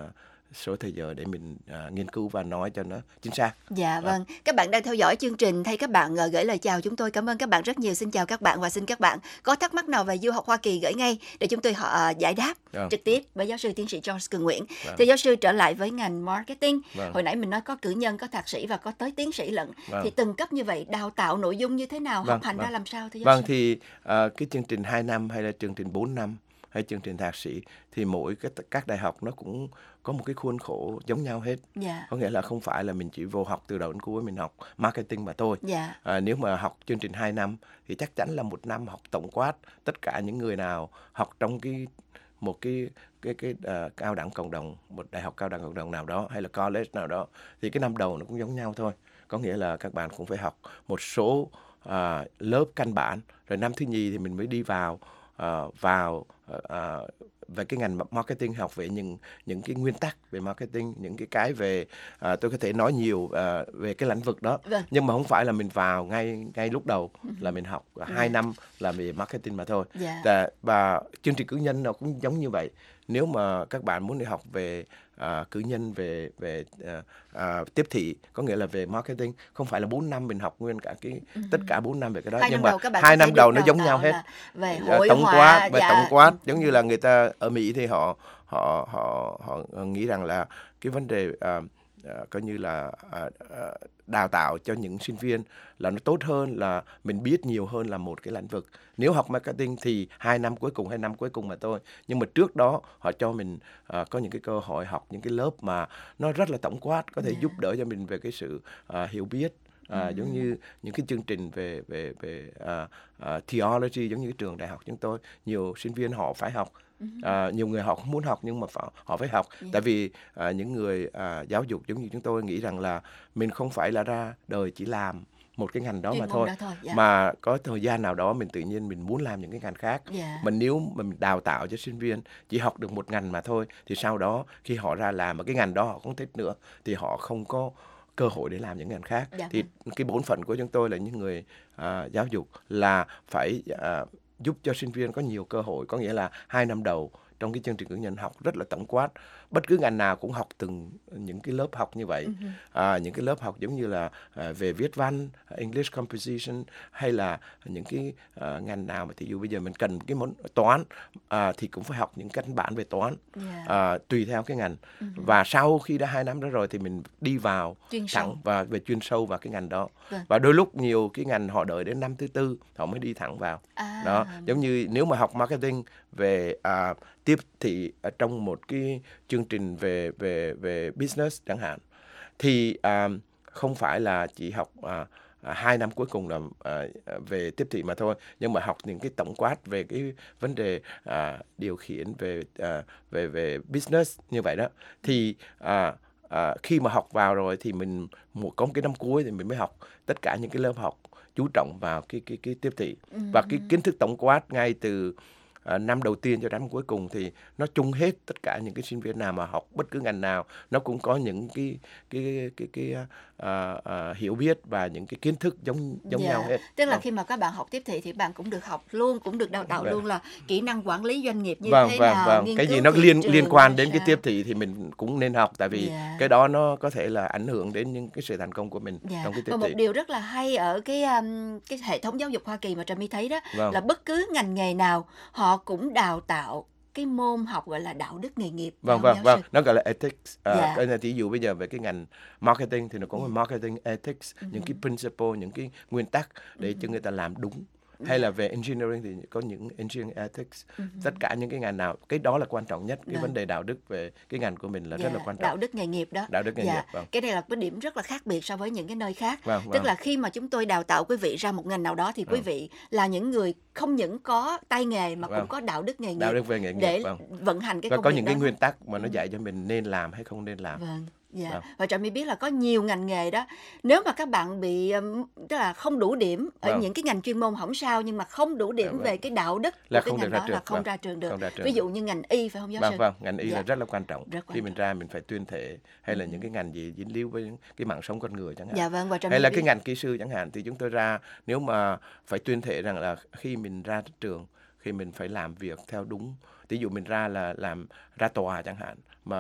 số thời giờ để mình uh, nghiên cứu và nói cho nó chính xác. Dạ vâng, các bạn đang theo dõi chương trình, thay các bạn uh, gửi lời chào chúng tôi. Cảm ơn các bạn rất nhiều. Xin chào các bạn và xin các bạn có thắc mắc nào về du học Hoa Kỳ gửi ngay để chúng tôi họ uh, giải đáp Vâng. trực tiếp với giáo sư tiến sĩ George Cường Nguyễn. Vâng. Thì giáo sư trở lại với ngành marketing. Vâng. Hồi nãy mình nói có cử nhân, có thạc sĩ và có tới tiến sĩ lận. Vâng. Thì từng cấp như vậy đào tạo nội dung như thế nào, Vâng, học hành vâng. ra làm sao thưa giáo Vâng, sư? thì uh, cái chương trình hai năm hay là chương trình bốn năm hay chương trình thạc sĩ thì mỗi cái các đại học nó cũng có một cái khuôn khổ giống nhau hết. Dạ. Có nghĩa là không phải là mình chỉ vô học từ đầu đến cuối mình học marketing mà thôi. Dạ. À, nếu mà học chương trình hai năm thì chắc chắn là một năm học tổng quát tất cả những người nào học trong cái một cái cái cái uh, cao đẳng cộng đồng, một đại học cao đẳng cộng đồng nào đó hay là college nào đó thì cái năm đầu nó cũng giống nhau thôi. Có nghĩa là các bạn cũng phải học một số uh, lớp căn bản, rồi năm thứ nhì thì mình mới đi vào uh, vào uh, uh, về cái ngành marketing, học về những những cái nguyên tắc về marketing, những cái cái về uh, tôi có thể nói nhiều uh, về cái lĩnh vực đó. Vâng. Nhưng mà không phải là mình vào ngay ngay lúc đầu là mình học uh, hai Dạ. năm là về marketing mà thôi. Dạ. Và, và chương trình cử nhân nó cũng giống như vậy. Nếu mà các bạn muốn đi học về uh, cử nhân, về về uh, uh, tiếp thị, có nghĩa là về marketing, không phải là bốn năm mình học nguyên cả cái tất cả bốn năm về cái đó. Hai Nhưng năm mà đầu các bạn hai sẽ năm được đầu nó đào giống tạo nhau hết. là về Dạ, hội tổng họa, quát và dạ. tổng quát, giống như là người ta ở Mỹ thì họ họ họ họ nghĩ rằng là cái vấn đề uh, uh, coi như là uh, uh, đào tạo cho những sinh viên là nó tốt hơn là mình biết nhiều hơn là một cái lĩnh vực. Nếu học marketing thì hai năm cuối cùng, hai năm cuối cùng mà thôi. Nhưng mà trước đó họ cho mình uh, có những cái cơ hội học những cái lớp mà nó rất là tổng quát, có thể Yeah. giúp đỡ cho mình về cái sự uh, hiểu biết. À, giống như những cái chương trình về về về uh, uh, theology, giống như cái trường đại học chúng tôi, nhiều sinh viên họ phải học. À, nhiều người họ không muốn học nhưng mà phải, họ phải học. Yeah. Tại vì à, những người à, giáo dục giống như chúng tôi nghĩ rằng là mình không phải là ra đời chỉ làm một cái ngành đó Chuyên mà môn thôi, đó thôi, dạ. mà có thời gian nào đó mình tự nhiên mình muốn làm những cái ngành khác. Dạ. Mà nếu mà mình đào tạo cho sinh viên chỉ học được một ngành mà thôi thì sau đó khi họ ra làm mà cái ngành đó họ không thích nữa thì họ không có cơ hội để làm những ngành khác. Dạ Thì cái bổn phận của chúng tôi là những người à, giáo dục là phải à, giúp cho sinh viên có nhiều cơ hội. Có nghĩa là hai năm đầu trong cái chương trình cử nhân học rất là tổng quát, bất cứ ngành nào cũng học từng những cái lớp học như vậy. Uh-huh. À, những cái lớp học giống như là à, về viết văn, English composition, hay là những cái à, ngành nào mà thí dụ bây giờ mình cần cái môn toán à, thì cũng phải học những căn bản về toán. Yeah. À, tùy theo cái ngành. Uh-huh. Và sau khi đã hai năm đó rồi thì mình đi vào Chuyên thẳng sâu. và về chuyên sâu vào cái ngành đó. Vâng. Và đôi lúc nhiều cái ngành họ đợi đến năm thứ tư họ mới đi thẳng vào. À. Đó, giống như nếu mà học marketing về à, tiếp thị ở trong một cái chương trình về về về business chẳng hạn, thì à, không phải là chỉ học à, à, hai năm cuối cùng là à, về tiếp thị mà thôi, nhưng mà học những cái tổng quát về cái vấn đề à, điều khiển về à, về về business như vậy đó. Thì à, à, khi mà học vào rồi thì mình một có một cái năm cuối thì mình mới học tất cả những cái lớp học chú trọng vào cái cái cái tiếp thị. Uh-huh. Và cái kiến thức tổng quát ngay từ À, năm đầu tiên cho năm cuối cùng thì nó chung hết tất cả những cái sinh viên nào mà học bất cứ ngành nào, nó cũng có những cái cái cái cái, cái à, à, hiểu biết và những cái kiến thức giống giống Dạ. nhau hết. Tức là Vâng. khi mà các bạn học tiếp thị thì bạn cũng được học luôn, cũng được đào tạo Vâng. luôn là kỹ năng quản lý doanh nghiệp như Vâng, thế vâng, nào, vâng. nghiên Cái cứu gì nó thị liên trường liên quan ra đến cái sao. tiếp thị thì mình cũng nên học, tại vì Dạ. cái đó nó có thể là ảnh hưởng đến những cái sự thành công của mình Dạ. trong cái tiếp Và một thị. điều rất là hay ở cái um, cái hệ thống giáo dục Hoa Kỳ mà Trà My thấy đó, Vâng. là bất cứ ngành nghề nào họ cũng đào tạo cái môn học gọi là đạo đức nghề nghiệp. Vâng, phải vâng, không, vâng. giáo sư? Nó gọi là ethics. À, Dạ. cái này ví dụ bây giờ về cái ngành marketing thì nó có Dạ. marketing ethics, những cái principle, những cái nguyên tắc để cho người ta làm đúng. Hay là về engineering thì có những engineering ethics. Tất cả những cái ngành nào, cái đó là quan trọng nhất. Cái Vâng. vấn đề đạo đức về cái ngành của mình là Dạ, rất là quan trọng. đạo đức nghề nghiệp đó. Đạo đức nghề Dạ. nghiệp, vâng. Cái này là cái điểm rất là khác biệt so với những cái nơi khác. Vâng, Tức vâng. là khi mà chúng tôi đào tạo quý vị ra một ngành nào đó thì quý Vâng. vị là những người không những có tay nghề mà Vâng. cũng có đạo đức nghề nghiệp Đạo đức về nghề nghiệp, để vâng. vận hành cái Và công có việc những đó. cái nguyên tắc mà nó dạy cho mình nên làm hay không nên làm. Vâng. Dạ. Vâng. Và Trà My biết là có nhiều ngành nghề đó, nếu mà các bạn bị um, tức là không đủ điểm ở Vâng. những cái ngành chuyên môn không sao, nhưng mà không đủ điểm Dạ, vâng. về cái đạo đức Là của cái không ngành được ra đó trường. là không Vâng. ra trường được. Không ra trường Ví được. dụ như ngành y phải không giáo Vâng, sư? vâng, ngành y Dạ. là rất là quan trọng. Rất quan Khi trọng. mình ra mình phải tuyên thể, hay là những cái ngành gì dính líu với cái mạng sống con người chẳng hạn. Dạ vâng, và Trà Hay My là biết- cái ngành kỹ sư chẳng hạn, thì chúng tôi ra nếu mà phải tuyên thể rằng là khi mình ra trường, khi mình phải làm việc theo đúng, ví dụ mình ra là làm ra tòa chẳng hạn, mà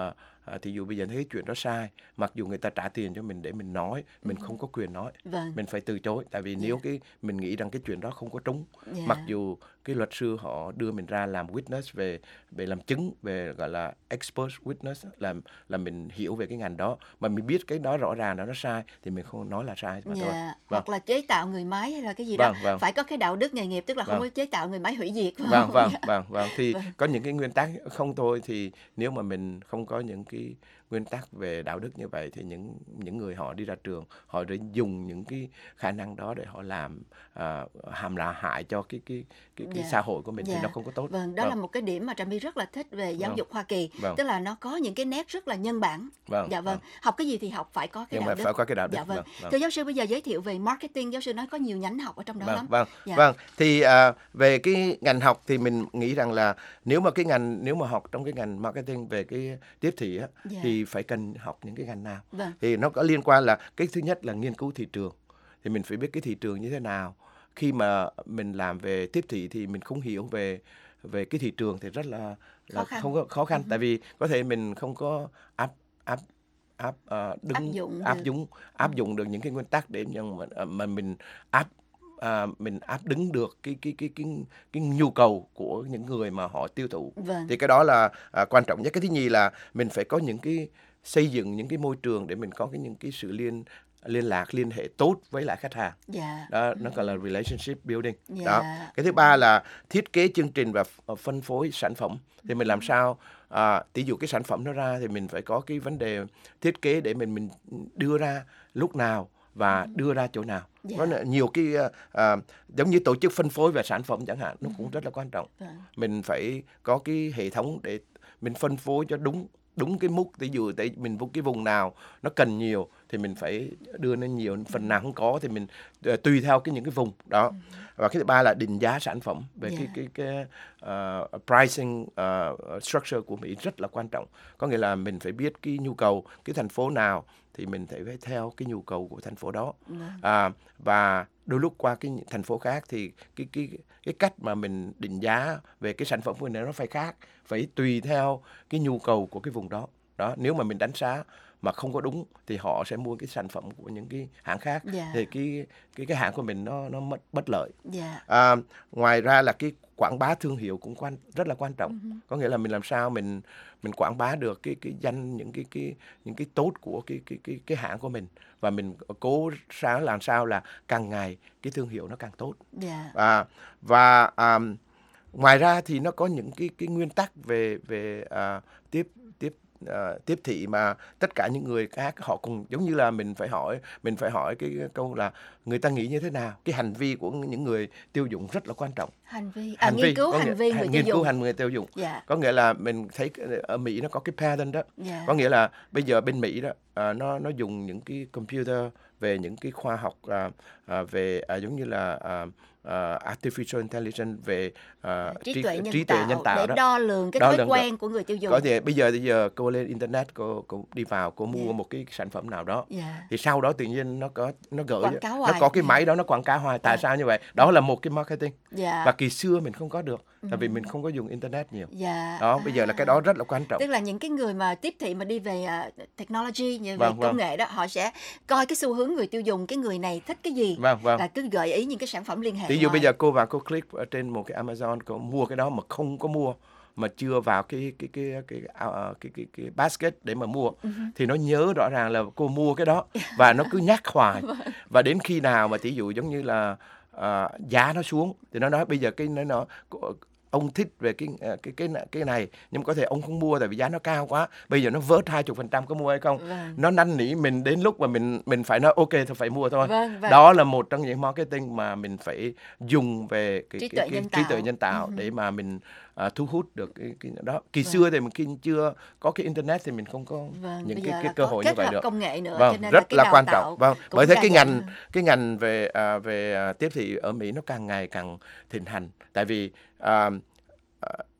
à, thí dụ bây giờ thấy cái chuyện đó sai, mặc dù người ta trả tiền cho mình để mình nói, mình không có quyền nói, Vâng. mình phải từ chối, tại vì nếu cái mình nghĩ rằng cái chuyện đó không có trúng, Dạ. mặc dù cái luật sư họ đưa mình ra làm witness về về làm chứng, về gọi là expert witness, làm là mình hiểu về cái ngành đó, mà mình biết cái đó rõ ràng là nó sai thì mình không nói là sai mà thôi. Dạ. Vâng. Hoặc là chế tạo người máy hay là cái gì đó, Vâng, vâng. phải có cái đạo đức nghề nghiệp, tức là không Vâng. có chế tạo người máy hủy diệt. phải Vâng, không? vâng, Dạ. vâng, vâng. Thì Vâng. có những cái nguyên tắc không thôi, thì nếu mà mình không có những cái nguyên tắc về đạo đức như vậy thì những những người họ đi ra trường, họ sẽ dùng những cái khả năng đó để họ làm à, hàm là hại cho cái cái cái, cái Dạ. xã hội của mình, Dạ. thì nó không có tốt. Vâng, đó Vâng. là một cái điểm mà Trà My rất là thích về giáo Vâng. dục Hoa Kỳ, Vâng. tức là nó có những cái nét rất là nhân bản. Vâng, Dạ vâng. vâng. Học cái gì thì học phải có cái Nhưng đạo mà đức. phải có cái đạo đức. Dạ vâng. Vâng, vâng. Thưa giáo sư, bây giờ giới thiệu về marketing, giáo sư nói có nhiều nhánh học ở trong đó Vâng, lắm. vâng, Dạ. vâng. Thì à, về cái ngành học thì mình nghĩ rằng là nếu mà cái ngành nếu mà học trong cái ngành marketing về cái tiếp thị á, Dạ. thì phải cần học những cái ngành nào? Vâng. Thì nó có liên quan là cái thứ nhất là nghiên cứu thị trường, thì mình phải biết cái thị trường như thế nào. Khi mà mình làm về tiếp thị thì mình không hiểu về về cái thị trường thì rất là, là Khó khăn. không có khó khăn, tại vì có thể mình không có áp áp áp uh, đứng Áp dụng áp được. dụng áp dụng được những cái nguyên tắc để nhưng mà, uh, mà mình áp à, mình áp đứng được cái cái cái cái cái nhu cầu của những người mà họ tiêu thụ. Vâng. Thì cái đó là à, quan trọng nhất. Cái thứ nhì là mình phải có những cái xây dựng những cái môi trường để mình có cái những cái sự liên liên lạc liên hệ tốt với lại khách hàng. Dạ. Đó, nó gọi là relationship building. Dạ. Đó. Cái thứ ba là thiết kế chương trình và ph- phân phối sản phẩm. Thì mình làm sao à, tỷ dụ cái sản phẩm nó ra thì mình phải có cái vấn đề thiết kế để mình mình đưa ra lúc nào và đưa ra chỗ nào. Dạ. Nó là nhiều cái à, giống như tổ chức phân phối về sản phẩm chẳng hạn, nó cũng rất là quan trọng. Vâng. Mình phải có cái hệ thống để mình phân phối cho đúng đúng cái mục, ví dụ tại mình cái vùng nào nó cần nhiều thì mình phải đưa lên nhiều, phần nào không có thì mình uh, tùy theo cái những cái vùng đó. Và cái thứ ba là định giá sản phẩm về Yeah. cái cái cái uh, pricing uh, structure của Mỹ rất là quan trọng. Có nghĩa là mình phải biết cái nhu cầu cái thành phố nào thì mình phải phải theo cái nhu cầu của thành phố đó. Vâng. À, và đôi lúc qua cái thành phố khác thì cái cái cái cách mà mình định giá về cái sản phẩm của mình nó phải khác, phải tùy theo cái nhu cầu của cái vùng đó. Đó, nếu mà mình đánh giá mà không có đúng thì họ sẽ mua cái sản phẩm của những cái hãng khác. Dạ. Thì cái cái cái hãng của mình nó nó mất bất lợi. Dạ. À, ngoài ra là cái quảng bá thương hiệu cũng quan rất là quan trọng. Uh-huh. Có nghĩa là mình làm sao mình mình quảng bá được cái cái danh những cái cái những cái tốt của cái cái cái cái hãng của mình, và mình cố sáng làm sao là càng ngày cái thương hiệu nó càng tốt. Dạ. À, và à, ngoài ra thì nó có những cái cái nguyên tắc về về à, tiếp tiếp Uh, tiếp thị mà tất cả những người khác họ cùng giống như là mình phải hỏi mình phải hỏi cái câu là người ta nghĩ như thế nào, cái hành vi của những người tiêu dùng rất là quan trọng. Hành vi à, Hành nghiên vi, cứu có hành nghĩa- vi người tiêu nghiên cứu dùng. hành người tiêu dùng. Dạ. Có nghĩa là mình thấy ở Mỹ nó có cái pattern đó. Dạ. Có nghĩa là bây giờ bên Mỹ đó à, nó nó dùng những cái computer về những cái khoa học à, à, về à, giống như là à, à, artificial intelligence về à, trí tuệ nhân trí tạo, tuệ nhân tạo để đó. đo lường cái Đo thói lường quen được. của người tiêu dùng. Có thể bây giờ bây giờ cô lên internet cô, cô đi vào cô mua Dạ. một cái sản phẩm nào đó, Dạ. thì sau đó tự nhiên nó có nó gửi Quảng cáo nó hoài. có cái Dạ. máy đó nó quảng cáo hoài. Tại Dạ. sao như vậy? Đó là một cái marketing. Dạ. Và kỳ xưa mình không có được, tại vì mình không có dùng internet nhiều. Dạ. Đó, bây giờ là cái đó rất là quan trọng. Tức là những cái người mà tiếp thị mà đi về uh, technology, như về Vâng, công vâng. nghệ đó, họ sẽ coi cái xu hướng người tiêu dùng, cái người này thích cái gì, Vâng, vâng. là cứ gợi ý những cái sản phẩm liên hệ. Ví dụ ngoài. bây giờ cô vào cô click ở trên một cái Amazon, cô mua cái đó mà không có mua, mà chưa vào cái cái cái cái cái uh, cái, cái, cái basket để mà mua, uh-huh. thì nó nhớ rõ ràng là cô mua cái đó và nó cứ nhắc hoài. Và đến khi nào mà ví dụ giống như là uh, giá nó xuống thì nó nói bây giờ cái nó nó ông thích về cái cái cái cái này, nhưng có thể ông không mua tại vì giá nó cao quá. Bây giờ nó vớt hai mươi phần trăm, có mua hay không? Vâng. Nó năn nỉ mình đến lúc mà mình mình phải nói ok thì phải mua thôi. Vâng, vâng. Đó là một trong những marketing mà mình phải dùng về cái Trí cái, tuệ cái, nhân trí tuệ tạo. nhân tạo Uh-huh. để mà mình uh, thu hút được cái, cái đó. Kỳ Vâng. xưa thì mình khi chưa có cái internet thì mình không có Vâng, những bây cái giờ cái là cơ có hội kết như vậy hợp được. công nghệ nữa, Vâng, cho nên rất là cái là đào quan tạo trọng. Vâng, cũng bởi thế đa cái dạng ngành hơn. cái ngành về à, về à, tiếp thị ở Mỹ nó càng ngày càng thịnh hành, tại vì à, à,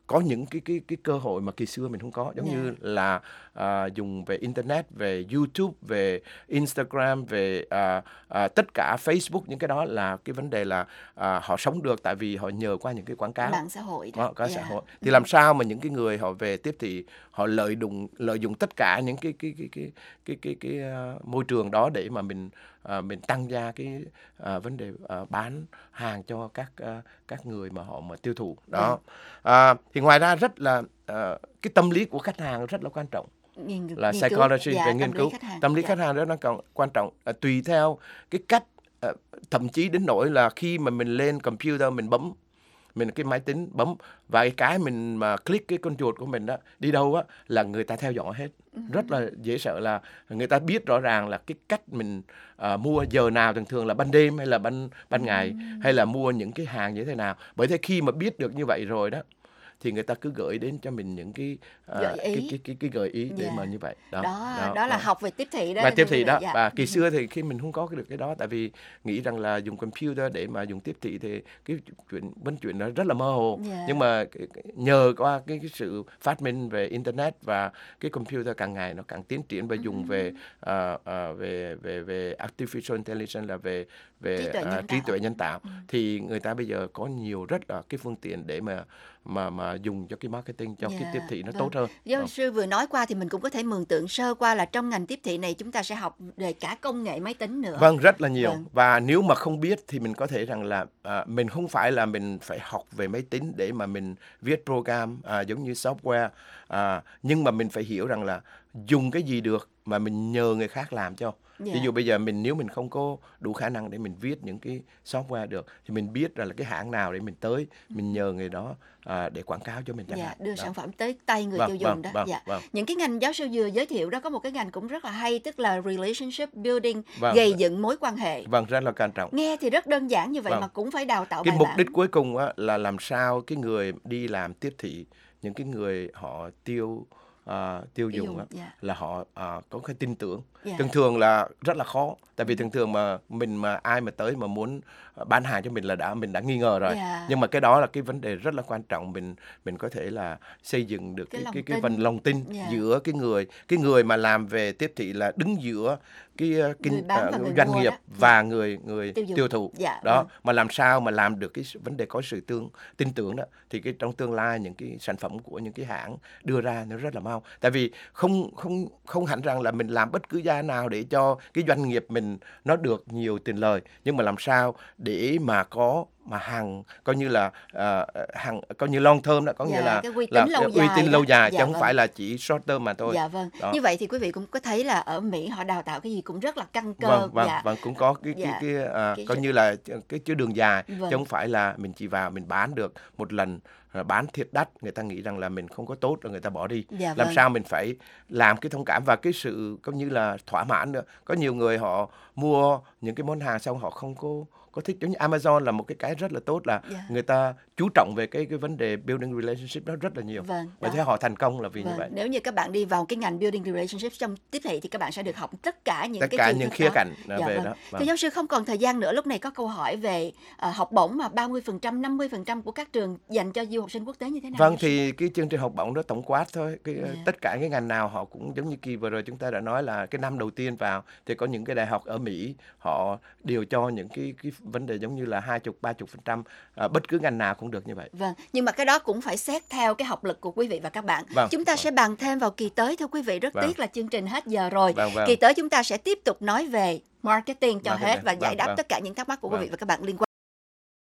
có những cái cái cái cơ hội mà kỳ xưa mình không có, giống Dạ. như là à, dùng về internet, về YouTube, về Instagram, về à, à, tất cả Facebook, những cái đó là cái vấn đề là à, họ sống được tại vì họ nhờ qua những cái quảng cáo. Mạng xã hội đó. Đó, có Dạ. xã hội. Thì làm sao mà những cái người họ về tiếp thị họ lợi dụng lợi dụng tất cả những cái cái cái cái cái cái cái, cái uh, môi trường đó để mà mình uh, mình tăng gia cái uh, vấn đề uh, bán hàng cho các uh, các người mà họ mà tiêu thụ đó. Dạ. Uh, thì ngoài ra rất là uh, cái tâm lý của khách hàng rất là quan trọng. Nghiên, Là nghiên psychology cứu. Dạ, về tâm nghiên lý cứu khách hàng. tâm lý Dạ. khách hàng rất là còn quan trọng. À, tùy theo cái cách à, thậm chí đến nỗi là khi mà mình lên computer mình bấm mình cái máy tính bấm vài cái mình mà click cái con chuột của mình đó đi đâu á là người ta theo dõi hết. Uh-huh. Rất là dễ sợ là người ta biết rõ ràng là cái cách mình à, mua giờ nào, thường thường là ban đêm hay là ban ban ngày, uh-huh. hay là mua những cái hàng như thế nào. Bởi thế khi mà biết được như vậy rồi đó thì người ta cứ gửi đến cho mình những cái uh, gợi ý. cái, cái cái cái gợi ý để Dạ. mà như vậy Đó, đó đó, đó là đó. học về tiếp thị đó. Và tiếp thị đó. Dạ. Và kỳ xưa thì khi mình không có được cái đó, tại vì nghĩ rằng là dùng computer để mà dùng tiếp thị thì cái chuyện vấn chuyện đó rất là mơ hồ. Dạ. Nhưng mà nhờ qua cái, cái sự phát minh về internet và cái computer càng ngày nó càng tiến triển và dùng về uh, uh, về về về artificial intelligence, là về về trí tuệ nhân uh, trí tạo, tuệ nhân tạo. Ừ. Thì người ta bây giờ có nhiều rất là cái phương tiện để mà mà mà dùng cho cái marketing, cho Dạ, cái tiếp thị nó vâng. tốt hơn. Giáo Đó. sư vừa nói qua thì mình cũng có thể mường tượng sơ qua là trong ngành tiếp thị này chúng ta sẽ học về cả công nghệ máy tính nữa. Vâng, rất là nhiều. Vâng. Và nếu mà không biết thì mình có thể rằng là à, mình không phải là mình phải học về máy tính để mà mình viết program à, giống như software, à, nhưng mà mình phải hiểu rằng là dùng cái gì được mà mình nhờ người khác làm cho. Dạ. Ví dụ bây giờ mình nếu mình không có đủ khả năng để mình viết những cái software được thì mình biết rằng là cái hãng nào để mình tới, mình nhờ người đó à, để quảng cáo cho mình chẳng Dạ, hạn. đưa Đó. sản phẩm tới tay người Vâng, tiêu dùng vâng, đó. vâng, Dạ. vâng. Những cái ngành giáo sư vừa giới thiệu đó có một cái ngành cũng rất là hay, tức là relationship building, Vâng. gây dựng mối quan hệ. Vâng, rất là quan trọng. Nghe thì rất đơn giản như vậy Vâng. mà cũng phải đào tạo Cái bài mục bản. đích cuối cùng á, là làm sao cái người đi làm tiếp thị, những cái người họ tiêu à, tiêu Tiêu dùng dùng, á, dạ. là họ à, có cái tin tưởng. Dạ. Thường thường là rất là khó, tại vì thường thường mà mình mà ai mà tới mà muốn bán hàng cho mình là đã mình đã nghi ngờ rồi. Dạ. Nhưng mà cái đó là cái vấn đề rất là quan trọng, mình mình có thể là xây dựng được Cái cái lòng cái cái tin. phần lòng tin Dạ. giữa cái người cái người mà làm về tiếp thị, là đứng giữa cái uh, Người kinh bán uh, và người doanh mua nghiệp đó. và người người Tiêu dùng. tiêu thụ. Dạ, Đó, vâng. mà làm sao mà làm được cái sự- vấn đề có sự tương tin tưởng đó thì cái trong tương lai những cái sản phẩm của những cái hãng đưa ra nó rất là mau. Tại vì không không không hẳn rằng là mình làm bất cứ giá nào để cho cái doanh nghiệp mình nó được nhiều tiền lời, nhưng mà làm sao để mà có mà hàng coi như là uh, hàng coi như long term đó, có Dạ, nghĩa là cái uy tín là lâu uy dài tín đó. lâu dài, Dạ, chứ không vâng. phải là chỉ short term mà thôi. Dạ vâng. Đó. Như vậy thì quý vị cũng có thấy là ở Mỹ họ đào tạo cái gì cũng rất là căn cơ. Vâng, vâng, Dạ. vâng, cũng có cái cái Dạ. cái, à, Cái coi sự- như là cái chữ đường dài, Vâng. chứ không phải là mình chỉ vào mình bán được một lần, à, bán thiệt đắt, người ta nghĩ rằng là mình không có tốt rồi người ta bỏ đi. Dạ, Làm vâng. sao mình phải làm cái thông cảm và cái sự coi như là thỏa mãn nữa. Có nhiều người họ mua những cái món hàng xong họ không có có thích, giống như Amazon là một cái cái rất là tốt, là Dạ. người ta chú trọng về cái cái vấn đề building relationship đó rất là nhiều. Vâng, Bởi đó. thế họ thành công là vì Vâng, như vậy. nếu như các bạn đi vào cái ngành building relationships trong tiếp thị thì các bạn sẽ được học tất cả những Tất cái cả chiêu những thức khía đó. cạnh à, Dạ, về vâng. đó. Vâng. Thưa giáo sư, không còn thời gian nữa, lúc này có câu hỏi về ờ, học bổng mà ba mươi phần trăm, năm mươi phần trăm của các trường dành cho du học sinh quốc tế như thế nào? Vâng, giáo sư? thì cái chương trình học bổng đó tổng quát thôi. Cái, Dạ. tất cả cái ngành nào họ cũng giống như kỳ vừa rồi chúng ta đã nói là cái năm đầu tiên vào thì có những cái đại học ở Mỹ họ đều cho những cái cái vấn đề giống như là hai mươi, ba mươi phần trăm, à, bất cứ ngành nào cũng được như vậy. Vâng, nhưng mà cái đó cũng phải xét theo cái học lực của quý vị và các bạn. Vâng, Chúng ta vâng. sẽ bàn thêm vào kỳ tới thưa quý vị. Rất Vâng. tiếc là chương trình hết giờ rồi. Vâng, vâng. Kỳ tới chúng ta sẽ tiếp tục nói về marketing cho Marketing, hết và giải vâng, đáp vâng. tất cả những thắc mắc của quý vị Vâng. và các bạn liên quan